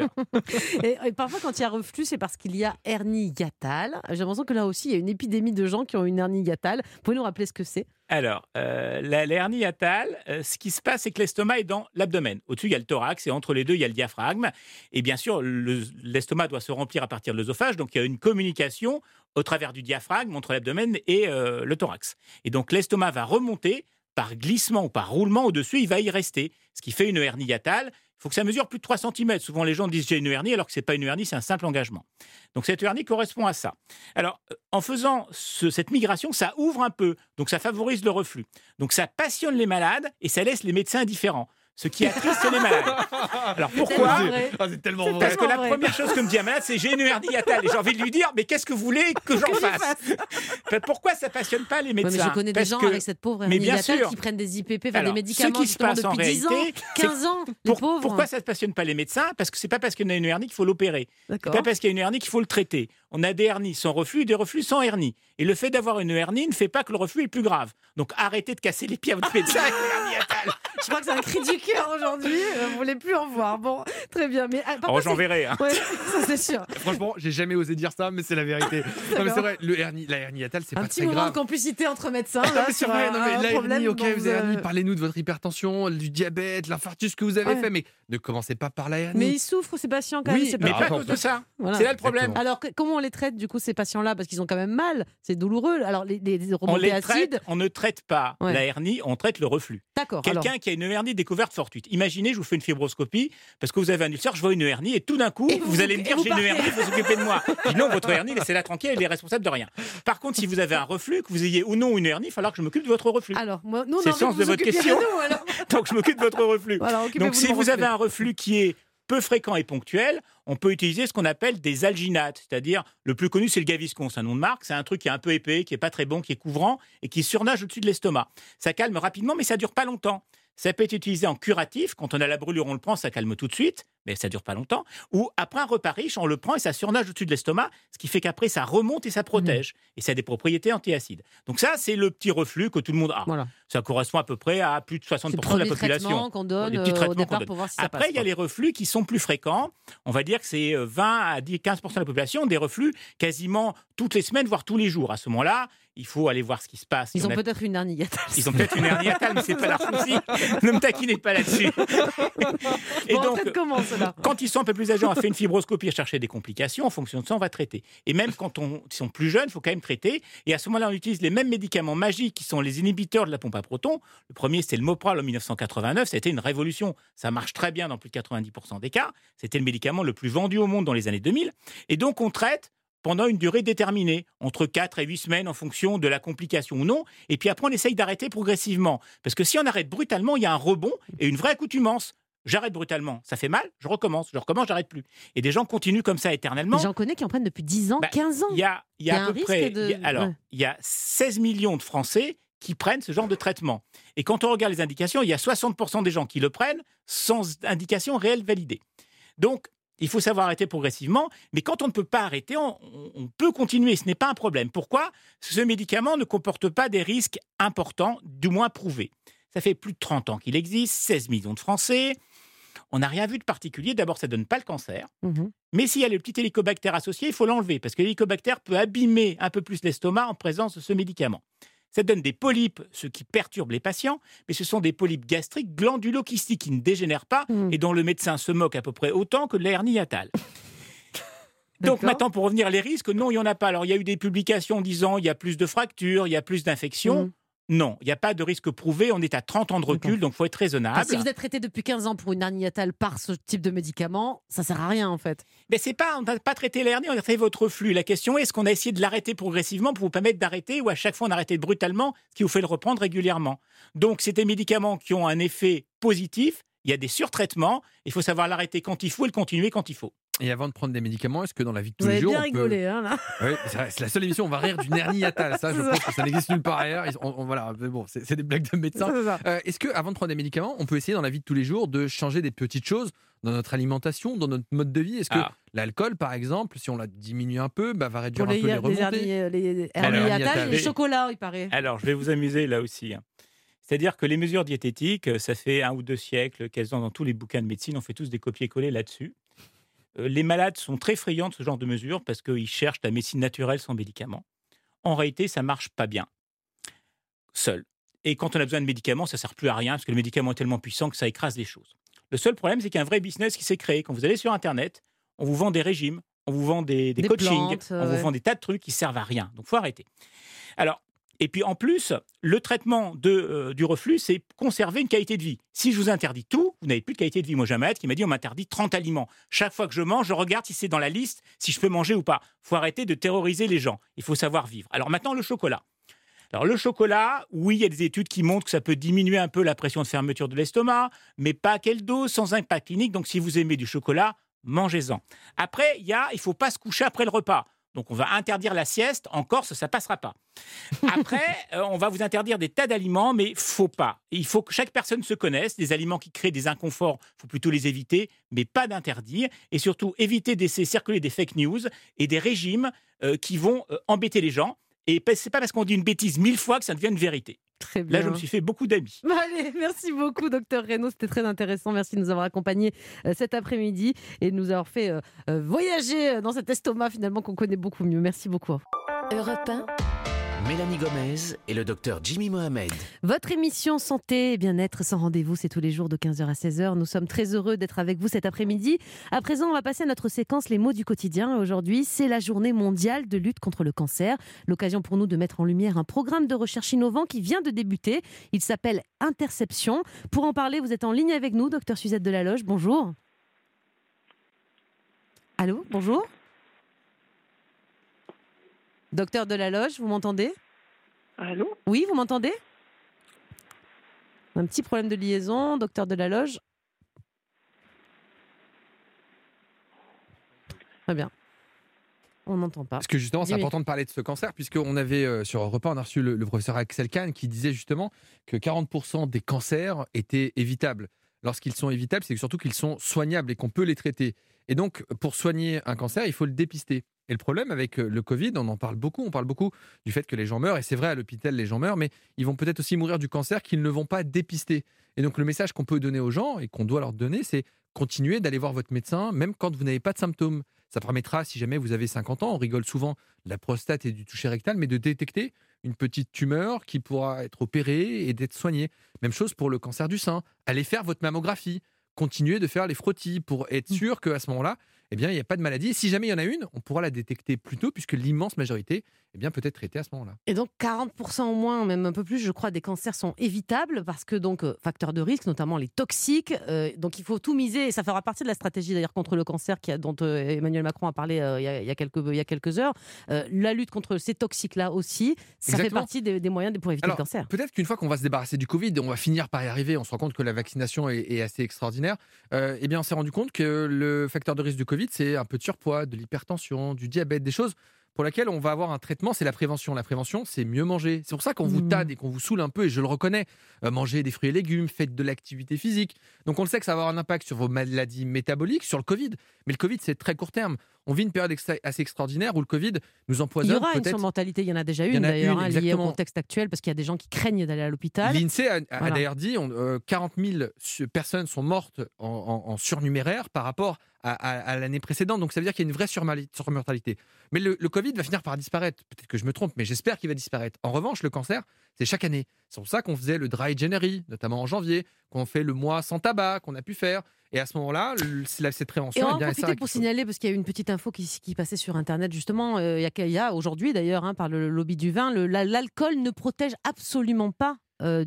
Et parfois, quand il y a reflux, c'est parce qu'il y a hernie hiatale. J'ai l'impression que là aussi, il y a une épidémie de gens qui ont une hernie hiatale. Vous pouvez nous rappeler ce que c'est? Alors, la hernie hiatale, ce qui se passe, c'est que l'estomac est dans l'abdomen. Au-dessus, il y a le thorax et entre les deux, il y a le diaphragme. Et bien sûr, l'estomac doit se remplir à partir de l'œsophage. Donc, il y a une communication au travers du diaphragme entre l'abdomen et le thorax. Et donc, l'estomac va remonter par glissement ou par roulement au-dessus, il va y rester. Ce qui fait une hernie hiatale. Il faut que ça mesure plus de 3 cm. Souvent, les gens disent j'ai une hernie, alors que ce n'est pas une hernie, c'est un simple engagement. Donc, cette hernie correspond à ça. Alors, en faisant cette migration, ça ouvre un peu. Donc, ça favorise le reflux. Donc, ça passionne les malades et ça laisse les médecins indifférents. Ce qui attriste les malades. Alors pourquoi? C'est tellement vrai. Parce que la première chose que me dit un malade, c'est j'ai une hernie hiatale. Et j'ai envie de lui dire, mais qu'est-ce que vous voulez que j'en fasse? Pourquoi ça ne passionne pas les médecins? Mais je connais des gens avec cette pauvre hernie hiatale qui prennent des IPP, des médicaments depuis 10 ans, 15 ans. Pourquoi ça ne passionne pas les médecins? Parce que ce n'est pas parce qu'on a une hernie qu'il faut l'opérer. Ce n'est pas parce qu'il y a une hernie qu'il faut le traiter. On a des hernies sans reflux et des reflux sans hernie. Et le fait d'avoir une hernie ne fait pas que le reflux est plus grave. Donc arrêtez de casser les pieds à votre médecin avec une hernie hiatale. Je crois que c'est un cri du cœur aujourd'hui. Vous ne voulez plus en voir. Bon, très bien. Mais j'en verrai. Ouais, ça c'est sûr. Franchement, j'ai jamais osé dire ça, mais c'est la vérité. Non, mais c'est vrai, la hernie hiatale, c'est pas très grave. Un petit moment de complicité entre médecins. C'est vrai. La hernie, ok, vous avez hernie. Parlez-nous de votre hypertension, du diabète, l'infarctus que vous avez fait, mais ne commencez pas par la hernie. Mais ils souffrent ces patients quand même. Oui, mais pas à cause de ça. Voilà. C'est là le problème. Alors comment on les traite du coup ces patients-là, parce qu'ils ont quand même mal, c'est douloureux. Alors les remontées acides. On ne traite pas la hernie, on traite le reflus. D'accord. Quelqu'un qui a une hernie découverte fortuite. Imaginez, je vous fais une fibroscopie parce que vous avez un ulcère, je vois une hernie et tout d'un coup, vous allez me dire j'ai une hernie, il faut s'occuper de moi. Je dis non, votre hernie, laissez-la tranquille, elle est responsable de rien. Par contre, si vous avez un reflux, que vous ayez ou non une hernie, il va falloir que je m'occupe de votre reflux. Alors, nous, c'est le sens de votre question. Donc, je m'occupe de votre reflux. Voilà, donc, si vous avez un reflux qui est peu fréquent et ponctuel, on peut utiliser ce qu'on appelle des alginates, c'est-à-dire, le plus connu, c'est le Gaviscon, c'est un nom de marque, c'est un truc qui est un peu épais, qui est pas très bon, qui est couvrant et qui surnage au-dessus de l'estomac. Ça calme rapidement, mais ça dure pas longtemps. Ça peut être utilisé en curatif, quand on a la brûlure, on le prend, ça calme tout de suite, mais ça dure pas longtemps, ou après un repas riche, on le prend et ça surnage au-dessus de l'estomac, ce qui fait qu'après ça remonte et ça protège. Et ça a des propriétés antiacides. Donc ça, c'est le petit reflux que tout le monde a. Voilà. Ça correspond à peu près à plus de 60% de la population. Qu'on donne au départ pour voir si ça passe. Après, il y a les reflux qui sont plus fréquents. On va dire que c'est 20 à 15% de la population, des reflux quasiment toutes les semaines, voire tous les jours. À ce moment-là, il faut aller voir ce qui se passe. Ils ont peut-être une hernie hiatale. Ils ont peut-être une hernie hiatale, mais c'est pas leur souci. Ne me taquinez pas là-dessus. Et donc, comment cela ? Quand ils sont un peu plus âgés, on a fait une fibroscopie, chercher des complications. En fonction de ça, on va traiter. Et même quand ils sont plus jeunes, il faut quand même traiter. Et à ce moment-là, on utilise les mêmes médicaments magiques qui sont les inhibiteurs de la pompe à protons. Le premier, c'était le Moprol en 1989. Ça a été une révolution. Ça marche très bien dans plus de 90% des cas. C'était le médicament le plus vendu au monde dans les années 2000. Et donc, on traite pendant une durée déterminée, entre 4 et 8 semaines en fonction de la complication ou non. Et puis après, on essaye d'arrêter progressivement. Parce que si on arrête brutalement, il y a un rebond et une vraie accoutumance. J'arrête brutalement, ça fait mal, je recommence, j'arrête plus. Et des gens continuent comme ça éternellement. J'en connais qui en prennent depuis 10 ans, 15 ans. Il y a à peu près, il y a 16 millions de Français qui prennent ce genre de traitement. Et quand on regarde les indications, il y a 60% des gens qui le prennent sans indication réelle validée. Donc, il faut savoir arrêter progressivement, mais quand on ne peut pas arrêter, on peut continuer, ce n'est pas un problème. Pourquoi ? Ce médicament ne comporte pas des risques importants, du moins prouvés. Ça fait plus de 30 ans qu'il existe, 16 millions de Français. On n'a rien vu de particulier. D'abord, ça ne donne pas le cancer. Mais s'il y a le petit hélicobactère associé, il faut l'enlever, parce que l'hélicobactère peut abîmer un peu plus l'estomac en présence de ce médicament. Ça donne des polypes, ce qui perturbe les patients, mais ce sont des polypes gastriques glandulo-kystiques qui ne dégénèrent pas et dont le médecin se moque à peu près autant que de la hernie hiatale. Donc maintenant, pour revenir à les risques, non, il n'y en a pas. Alors, il y a eu des publications disant il y a plus de fractures, il y a plus d'infections. Non, il n'y a pas de risque prouvé. On est à 30 ans de recul, donc il faut être raisonnable. Si vous êtes traité depuis 15 ans pour une hernie hiatale par ce type de médicament, ça ne sert à rien en fait. Mais on n'a pas traité la hernie, on a traité votre reflux. La question est, est-ce qu'on a essayé de l'arrêter progressivement pour vous permettre d'arrêter ou à chaque fois on arrête brutalement, ce qui vous fait le reprendre régulièrement. Donc c'est des médicaments qui ont un effet positif, il y a des surtraitements, il faut savoir l'arrêter quand il faut et le continuer quand il faut. Et avant de prendre des médicaments, est-ce que dans la vie de tous les jours... Vous avez bien rigolé, là. Oui, c'est la seule émission où on va rire d'une hernie hiatale. Ça, je pense que ça n'existe nulle part ailleurs. Voilà, mais bon, c'est des blagues de médecins. Est-ce qu'avant de prendre des médicaments, on peut essayer dans la vie de tous les jours de changer des petites choses dans notre alimentation, dans notre mode de vie ? Est-ce que l'alcool, par exemple, si on la diminue un peu, va réduire un peu les remontées ? Les hernies hiatales, les chocolats, il paraît. Alors, je vais vous amuser là aussi. C'est-à-dire que les mesures diététiques, ça fait 1 ou 2 siècles qu'elles sont dans tous les bouquins de médecine. On fait tous des copier-coller là-dessus. Les malades sont très friands de ce genre de mesures parce qu'ils cherchent la médecine naturelle sans médicaments. En réalité, ça ne marche pas bien, seul. Et quand on a besoin de médicaments, ça ne sert plus à rien parce que le médicament est tellement puissant que ça écrase les choses. Le seul problème, c'est qu'il y a un vrai business qui s'est créé. Quand vous allez sur Internet, on vous vend des régimes, on vous vend des coachings, plantes, on vous vend des tas de trucs qui ne servent à rien. Donc, il faut arrêter. Alors, et puis en plus, le traitement du reflux, c'est conserver une qualité de vie. Si je vous interdis tout, vous n'avez plus de qualité de vie. Moi, j'ai un malade qui m'a dit on m'interdit 30 aliments. Chaque fois que je mange, je regarde si c'est dans la liste, si je peux manger ou pas. Il faut arrêter de terroriser les gens. Il faut savoir vivre. Alors maintenant, le chocolat. Alors le chocolat, oui, il y a des études qui montrent que ça peut diminuer un peu la pression de fermeture de l'estomac, mais pas à quelle dose, sans impact clinique. Donc si vous aimez du chocolat, mangez-en. Après, il ne faut pas se coucher après le repas. Donc, on va interdire la sieste. En Corse, ça ne passera pas. Après, on va vous interdire des tas d'aliments, mais faut pas. Il faut que chaque personne se connaisse. Des aliments qui créent des inconforts, il faut plutôt les éviter, mais pas d'interdire. Et surtout, éviter de laisser circuler des fake news et des régimes qui vont embêter les gens. Et ce n'est pas parce qu'on dit une bêtise 1000 fois que ça devient une vérité. Très bien. Là, je me suis fait beaucoup d'amis. Allez, merci beaucoup, Dr Reynaud. C'était très intéressant. Merci de nous avoir accompagnés cet après-midi et de nous avoir fait voyager dans cet estomac finalement qu'on connaît beaucoup mieux. Merci beaucoup. Europe 1. Mélanie Gomez et le docteur Jimmy Mohamed. Votre émission Santé et Bien-être sans rendez-vous, c'est tous les jours de 15h à 16h. Nous sommes très heureux d'être avec vous cet après-midi. À présent, on va passer à notre séquence Les mots du quotidien. Aujourd'hui, c'est la journée mondiale de lutte contre le cancer. L'occasion pour nous de mettre en lumière un programme de recherche innovant qui vient de débuter. Il s'appelle Interception. Pour en parler, vous êtes en ligne avec nous, docteur Suzette Delaloge. Bonjour. Allô, bonjour. Docteur Delaloge, vous m'entendez ? Allô ? Oui, vous m'entendez ? Un petit problème de liaison, docteur Delaloge. Très bien. On n'entend pas. Parce que justement, c'est important de parler de ce cancer, puisqu'on avait, sur Europe 1, on a reçu le professeur Axel Kahn qui disait justement que 40% des cancers étaient évitables. lorsqu'ils sont évitables, c'est surtout qu'ils sont soignables et qu'on peut les traiter. Et donc, pour soigner un cancer, il faut le dépister. Et le problème avec le Covid, on parle beaucoup du fait que les gens meurent, et c'est vrai, à l'hôpital, les gens meurent, mais ils vont peut-être aussi mourir du cancer qu'ils ne vont pas dépister. Et donc, le message qu'on peut donner aux gens, et qu'on doit leur donner, c'est continuez d'aller voir votre médecin, même quand vous n'avez pas de symptômes. Ça permettra, si jamais vous avez 50 ans, on rigole souvent de la prostate et du toucher rectal, mais de détecter une petite tumeur qui pourra être opérée et d'être soignée. Même chose pour le cancer du sein. Allez faire votre mammographie. Continuez de faire les frottis pour être sûr qu'à ce moment-là, il n'y a pas de maladie. Et si jamais il y en a une, on pourra la détecter plus tôt, puisque l'immense majorité peut être traitée à ce moment-là. Et donc 40% au moins, même un peu plus, je crois, des cancers sont évitables parce que donc facteurs de risque, notamment les toxiques. Donc il faut tout miser et ça fera partie de la stratégie d'ailleurs contre le cancer dont Emmanuel Macron a parlé il y a quelques heures. La lutte contre ces toxiques-là aussi, ça Exactement. Fait partie des moyens pour éviter le cancer. Peut-être qu'une fois qu'on va se débarrasser du Covid, on va finir par y arriver. On se rend compte que la vaccination est assez extraordinaire. On s'est rendu compte que le facteur de risque du Covid, c'est un peu de surpoids, de l'hypertension, du diabète, des choses pour laquelle on va avoir un traitement, c'est la prévention. La prévention, c'est mieux manger. C'est pour ça qu'on vous tade et qu'on vous saoule un peu, et je le reconnais. Mangez des fruits et légumes, faites de l'activité physique. Donc on le sait que ça va avoir un impact sur vos maladies métaboliques, sur le Covid. Mais le Covid, c'est très court terme. On vit une période assez extraordinaire où le Covid nous empoisonne. Il y aura une surmentalité, il y en a déjà une d'ailleurs, liée au contexte actuel, parce qu'il y a des gens qui craignent d'aller à l'hôpital. L'INSEE a d'ailleurs dit 40 000 personnes sont mortes en surnuméraire par rapport à l'année précédente. Donc ça veut dire qu'il y a une vraie surmortalité. Mais le Covid va finir par disparaître. Peut-être que je me trompe, mais j'espère qu'il va disparaître. En revanche, le cancer, c'est chaque année. C'est pour ça qu'on faisait le Dry January, notamment en janvier, qu'on fait le mois sans tabac, qu'on a pu faire. Et à ce moment-là, cette prévention... Et on va en profiter pour signaler, parce qu'il y a eu une petite info qui passait sur Internet, justement, il y a aujourd'hui d'ailleurs, par le lobby du vin, l'alcool ne protège absolument pas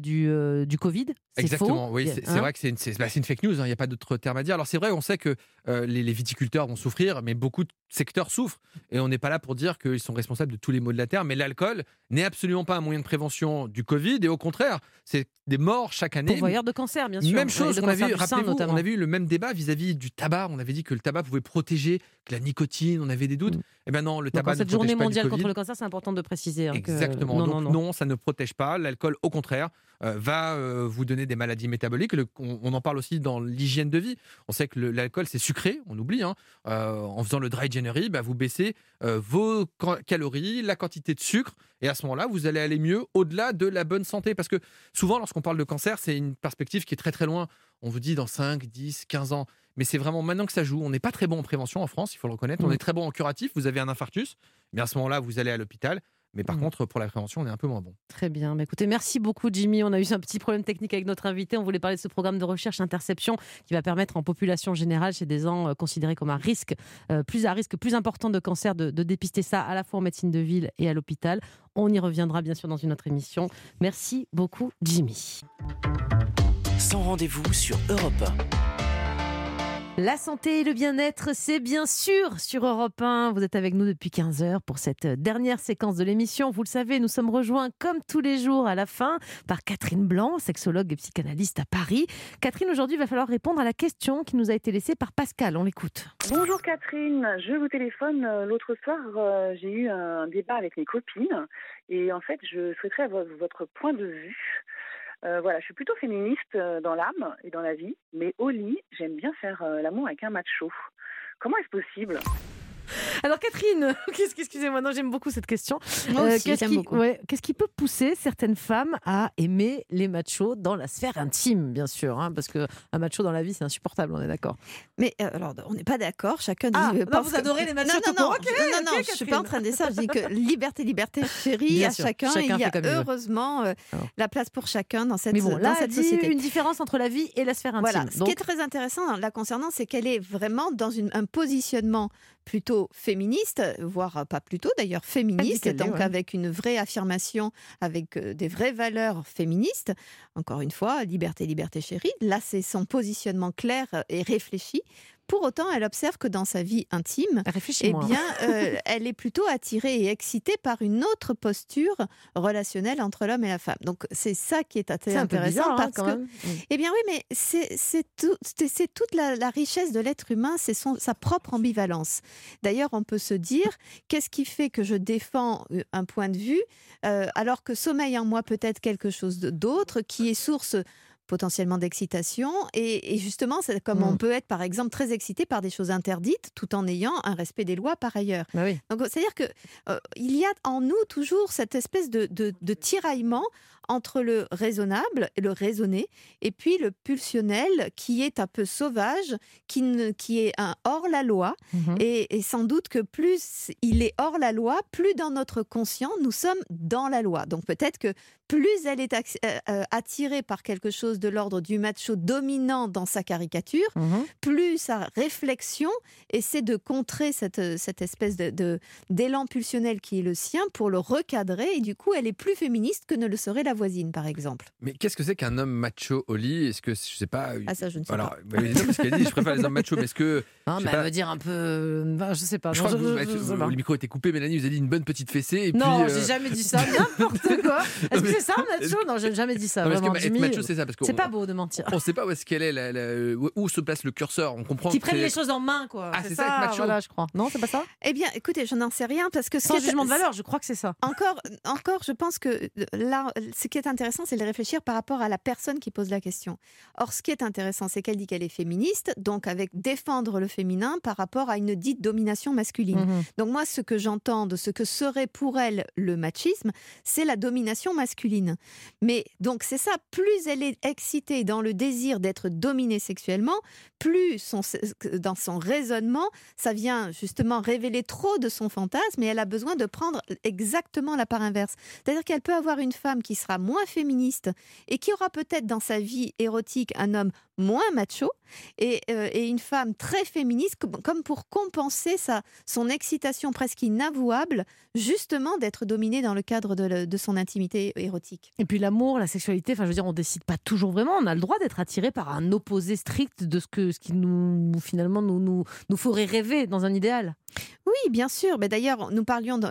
du Covid. C'est Exactement, faux. Oui, c'est vrai que c'est une fake news, il n'y a pas d'autre terme à dire. Alors c'est vrai, on sait que les viticulteurs vont souffrir, mais beaucoup de secteurs souffrent, et on n'est pas là pour dire qu'ils sont responsables de tous les maux de la terre, mais l'alcool n'est absolument pas un moyen de prévention du Covid, et au contraire, c'est des morts chaque année. Pourvoyeur de cancer, bien sûr. Même chose, on avait eu le même débat vis-à-vis du tabac, on avait dit que le tabac pouvait protéger, que la nicotine, on avait des doutes. Eh bien non, le tabac ne protège pas du Covid. Cette journée mondiale contre le cancer, c'est important de préciser. Exactement, non, ça ne protège pas. L'alcool, au contraire, va vous donner des maladies métaboliques. On en parle aussi dans l'hygiène de vie. On sait que l'alcool, c'est sucré, on oublie. En faisant le Dry January, vous baissez vos calories, la quantité de sucre, et à ce moment-là, vous allez aller mieux au-delà de la bonne santé. Parce que souvent, lorsqu'on parle de cancer, c'est une perspective qui est très très loin. On vous dit dans 5, 10, 15 ans. Mais c'est vraiment maintenant que ça joue. On n'est pas très bon en prévention en France, il faut le reconnaître. On est très bon en curatif. Vous avez un infarctus, mais à ce moment-là, vous allez à l'hôpital. Mais par contre, pour la prévention, on est un peu moins bon. Très bien. Écoutez, merci beaucoup, Jimmy. On a eu un petit problème technique avec notre invité. On voulait parler de ce programme de recherche interception qui va permettre en population générale, chez des gens considérés comme un risque, plus important de cancer, de dépister ça à la fois en médecine de ville et à l'hôpital. On y reviendra bien sûr dans une autre émission. Merci beaucoup, Jimmy. Sans rendez-vous sur Europe 1. La santé et le bien-être, c'est bien sûr sur Europe 1. Vous êtes avec nous depuis 15h pour cette dernière séquence de l'émission. Vous le savez, nous sommes rejoints comme tous les jours à la fin par Catherine Blanc, sexologue et psychanalyste à Paris. Catherine, aujourd'hui, il va falloir répondre à la question qui nous a été laissée par Pascal. On l'écoute. Bonjour Catherine, je vous téléphone. L'autre soir, j'ai eu un débat avec mes copines et en fait, je souhaiterais avoir votre point de vue. Je suis plutôt féministe dans l'âme et dans la vie, mais au lit, j'aime bien faire l'amour avec un macho. Comment est-ce possible ? Alors Catherine, excusez-moi, non, j'aime beaucoup cette question. Moi aussi, j'aime beaucoup. Qu'est-ce qui peut pousser certaines femmes à aimer les machos dans la sphère intime, bien sûr, parce qu'un macho dans la vie, c'est insupportable, on est d'accord. Mais alors, on n'est pas d'accord, chacun vous adorez les machos. Non, je ne suis pas en train de dire ça, je dis que liberté chérie, bien à sûr, chacun il y a heureusement la place pour chacun dans cette société. Une différence entre la vie et la sphère intime. Voilà, ce qui est très intéressant la concernant, c'est qu'elle est vraiment dans un positionnement plutôt féministe, voire pas plutôt d'ailleurs féministe, avec une vraie affirmation, avec des vraies valeurs féministes. Encore une fois, liberté chérie, là c'est son positionnement clair et réfléchi. Pour autant, elle observe que dans sa vie intime, elle est plutôt attirée et excitée par une autre posture relationnelle entre l'homme et la femme. Donc, c'est ça qui est assez intéressant parce que, eh bien oui, mais c'est toute la richesse de l'être humain, c'est sa propre ambivalence. D'ailleurs, on peut se dire, qu'est-ce qui fait que je défends un point de vue alors que sommeille en moi peut-être quelque chose d'autre qui est source potentiellement d'excitation. Et justement, c'est comme on peut être, par exemple, très excité par des choses interdites, tout en ayant un respect des lois par ailleurs. Bah oui. Donc, c'est-à-dire qu'il y a en nous toujours cette espèce de tiraillement entre le raisonnable et le raisonné, et puis le pulsionnel qui est un peu sauvage, qui est un hors-la-loi. Et sans doute que plus il est hors la loi, plus dans notre conscient, nous sommes dans la loi. Donc peut-être que plus elle est attirée par quelque chose de l'ordre du macho dominant dans sa caricature, plus sa réflexion essaie de contrer cette espèce d'élan pulsionnel qui est le sien pour le recadrer, et du coup elle est plus féministe que ne le serait la voisine, par exemple. Mais qu'est-ce que c'est qu'un homme macho au lit ? Est-ce que, je sais pas... Ah ça, je ne sais pas. Non, parce qu'elle dit, je préfère les hommes machos, mais est-ce que... Non, mais elle veut dire un peu... je sais pas. Je crois que le micro était coupé, Mélanie, vous avez dit une bonne petite fessée, et non, puis... j'ai jamais dit ça, n'importe quoi. Est-ce que c'est ça, macho ? Non, j'ai jamais dit ça. Non, vraiment, être macho, c'est ça, parce que c'est pas beau de mentir. On ne sait pas où est-ce qu'elle est, où se place le curseur. On comprend qu'ils prennent les choses en main, quoi. Ah, c'est ça, être macho. Voilà, je crois. Non, c'est pas ça ? Eh bien, écoutez, je n'en sais rien, parce que... Sans jugement de valeur, je crois que c'est ça. Encore, je pense que là, ce qui est intéressant, c'est de réfléchir par rapport à la personne qui pose la question. Or, ce qui est intéressant, c'est qu'elle dit qu'elle est féministe, donc avec défendre le féminin par rapport à une dite domination masculine. Donc moi, ce que j'entends de ce que serait pour elle le machisme, c'est la domination masculine. Mais donc c'est ça, plus elle est excitée dans le désir d'être dominée sexuellement, plus dans son raisonnement, ça vient justement révéler trop de son fantasme, et elle a besoin de prendre exactement la part inverse. C'est-à-dire qu'elle peut avoir une femme qui sera moins féministe et qui aura peut-être dans sa vie érotique un homme moins macho, et une femme très féministe, comme pour compenser son excitation presque inavouable, justement d'être dominée dans le cadre de son intimité érotique. Et puis l'amour, la sexualité, enfin je veux dire, on décide pas toujours vraiment, on a le droit d'être attiré par un opposé strict de ce qui nous finalement nous ferait rêver dans un idéal. Oui, bien sûr. Mais d'ailleurs, nous parlions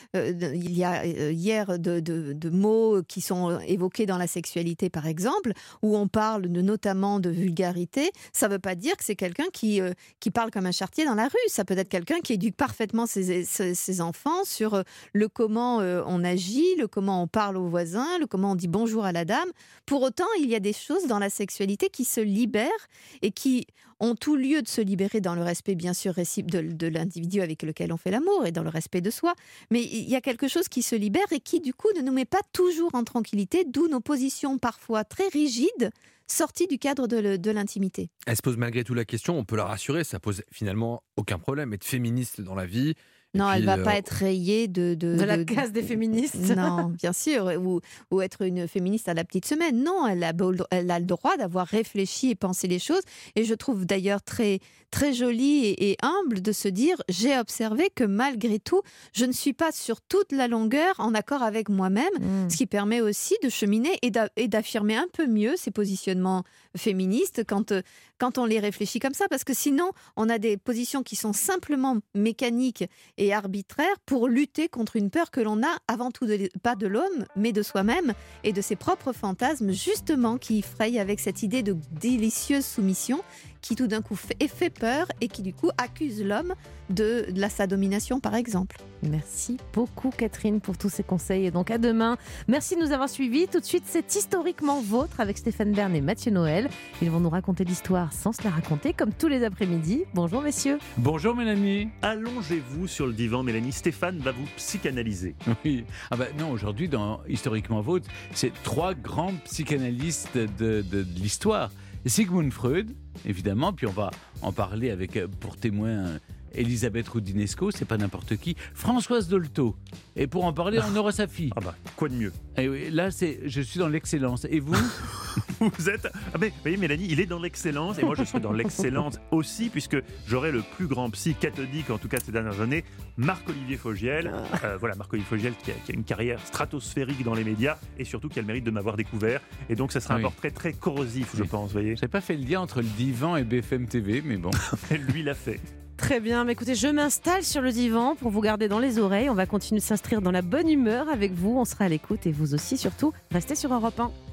il y a hier de mots qui sont évoqués dans la sexualité, par exemple, où on parle notamment de vulgarité. Ça ne veut pas dire que c'est quelqu'un qui parle comme un charretier dans la rue. Ça peut être quelqu'un qui éduque parfaitement ses enfants sur le comment on agit, le comment on parle aux voisins, le comment on dit bonjour à la dame. Pour autant, il y a des choses dans la sexualité qui se libèrent et qui ont tout lieu de se libérer dans le respect, bien sûr, de l'individu avec lequel on fait l'amour et dans le respect de soi. Mais il y a quelque chose qui se libère et qui, du coup, ne nous met pas toujours en tranquillité, d'où nos positions parfois très rigides, sorties du cadre de l'intimité. Elle se pose malgré tout la question, on peut la rassurer, ça pose finalement aucun problème, être féministe dans la vie. Non, elle ne va pas être rayée de la case des féministes. Non, bien sûr, ou être une féministe à la petite semaine. Non, elle a le droit d'avoir réfléchi et pensé les choses. Et je trouve d'ailleurs très, très joli et humble de se dire, j'ai observé que malgré tout, je ne suis pas sur toute la longueur en accord avec moi-même, ce qui permet aussi de cheminer et d'affirmer un peu mieux ses positionnements féministes quand on les réfléchit comme ça. Parce que sinon, on a des positions qui sont simplement mécaniques et arbitraire pour lutter contre une peur que l'on a avant tout pas de l'homme, mais de soi-même et de ses propres fantasmes, justement, qui effrayent avec cette idée de délicieuse soumission qui tout d'un coup fait peur et qui du coup accuse l'homme de sa domination, par exemple. Merci beaucoup Catherine pour tous ces conseils, et donc à demain. Merci de nous avoir suivis. Tout de suite, c'est Historiquement Vôtre avec Stéphane Bern et Mathieu Noël. Ils vont nous raconter l'histoire sans se la raconter, comme tous les après-midi. Bonjour messieurs. Bonjour Mélanie. Allongez-vous sur le divan Mélanie, Stéphane va vous psychanalyser. Oui, non, aujourd'hui dans Historiquement Vôtre, c'est 3 grands psychanalystes de l'histoire. Sigmund Freud, évidemment, puis on va en parler avec pour témoin Elisabeth Roudinesco, c'est pas n'importe qui, Françoise Dolto. Et pour en parler, on aura sa fille. Ah bah, quoi de mieux. Et oui, là, je suis dans l'excellence. Et vous Vous êtes... Ah mais, vous voyez, Mélanie, il est dans l'excellence, et moi je serai dans l'excellence aussi, puisque j'aurai le plus grand psy cathodique, en tout cas ces dernières années, Marc-Olivier Fogiel. Voilà, Marc-Olivier Fogiel qui a une carrière stratosphérique dans les médias, et surtout qui a le mérite de m'avoir découvert. Et donc ça sera un portrait très corrosif, je pense, vous voyez. J'ai pas fait le lien entre le divan et BFM TV, mais bon. Lui l'a fait. Très bien, mais écoutez, je m'installe sur le divan pour vous garder dans les oreilles. On va continuer de s'inscrire dans la bonne humeur avec vous. On sera à l'écoute et vous aussi surtout. Restez sur Europe 1.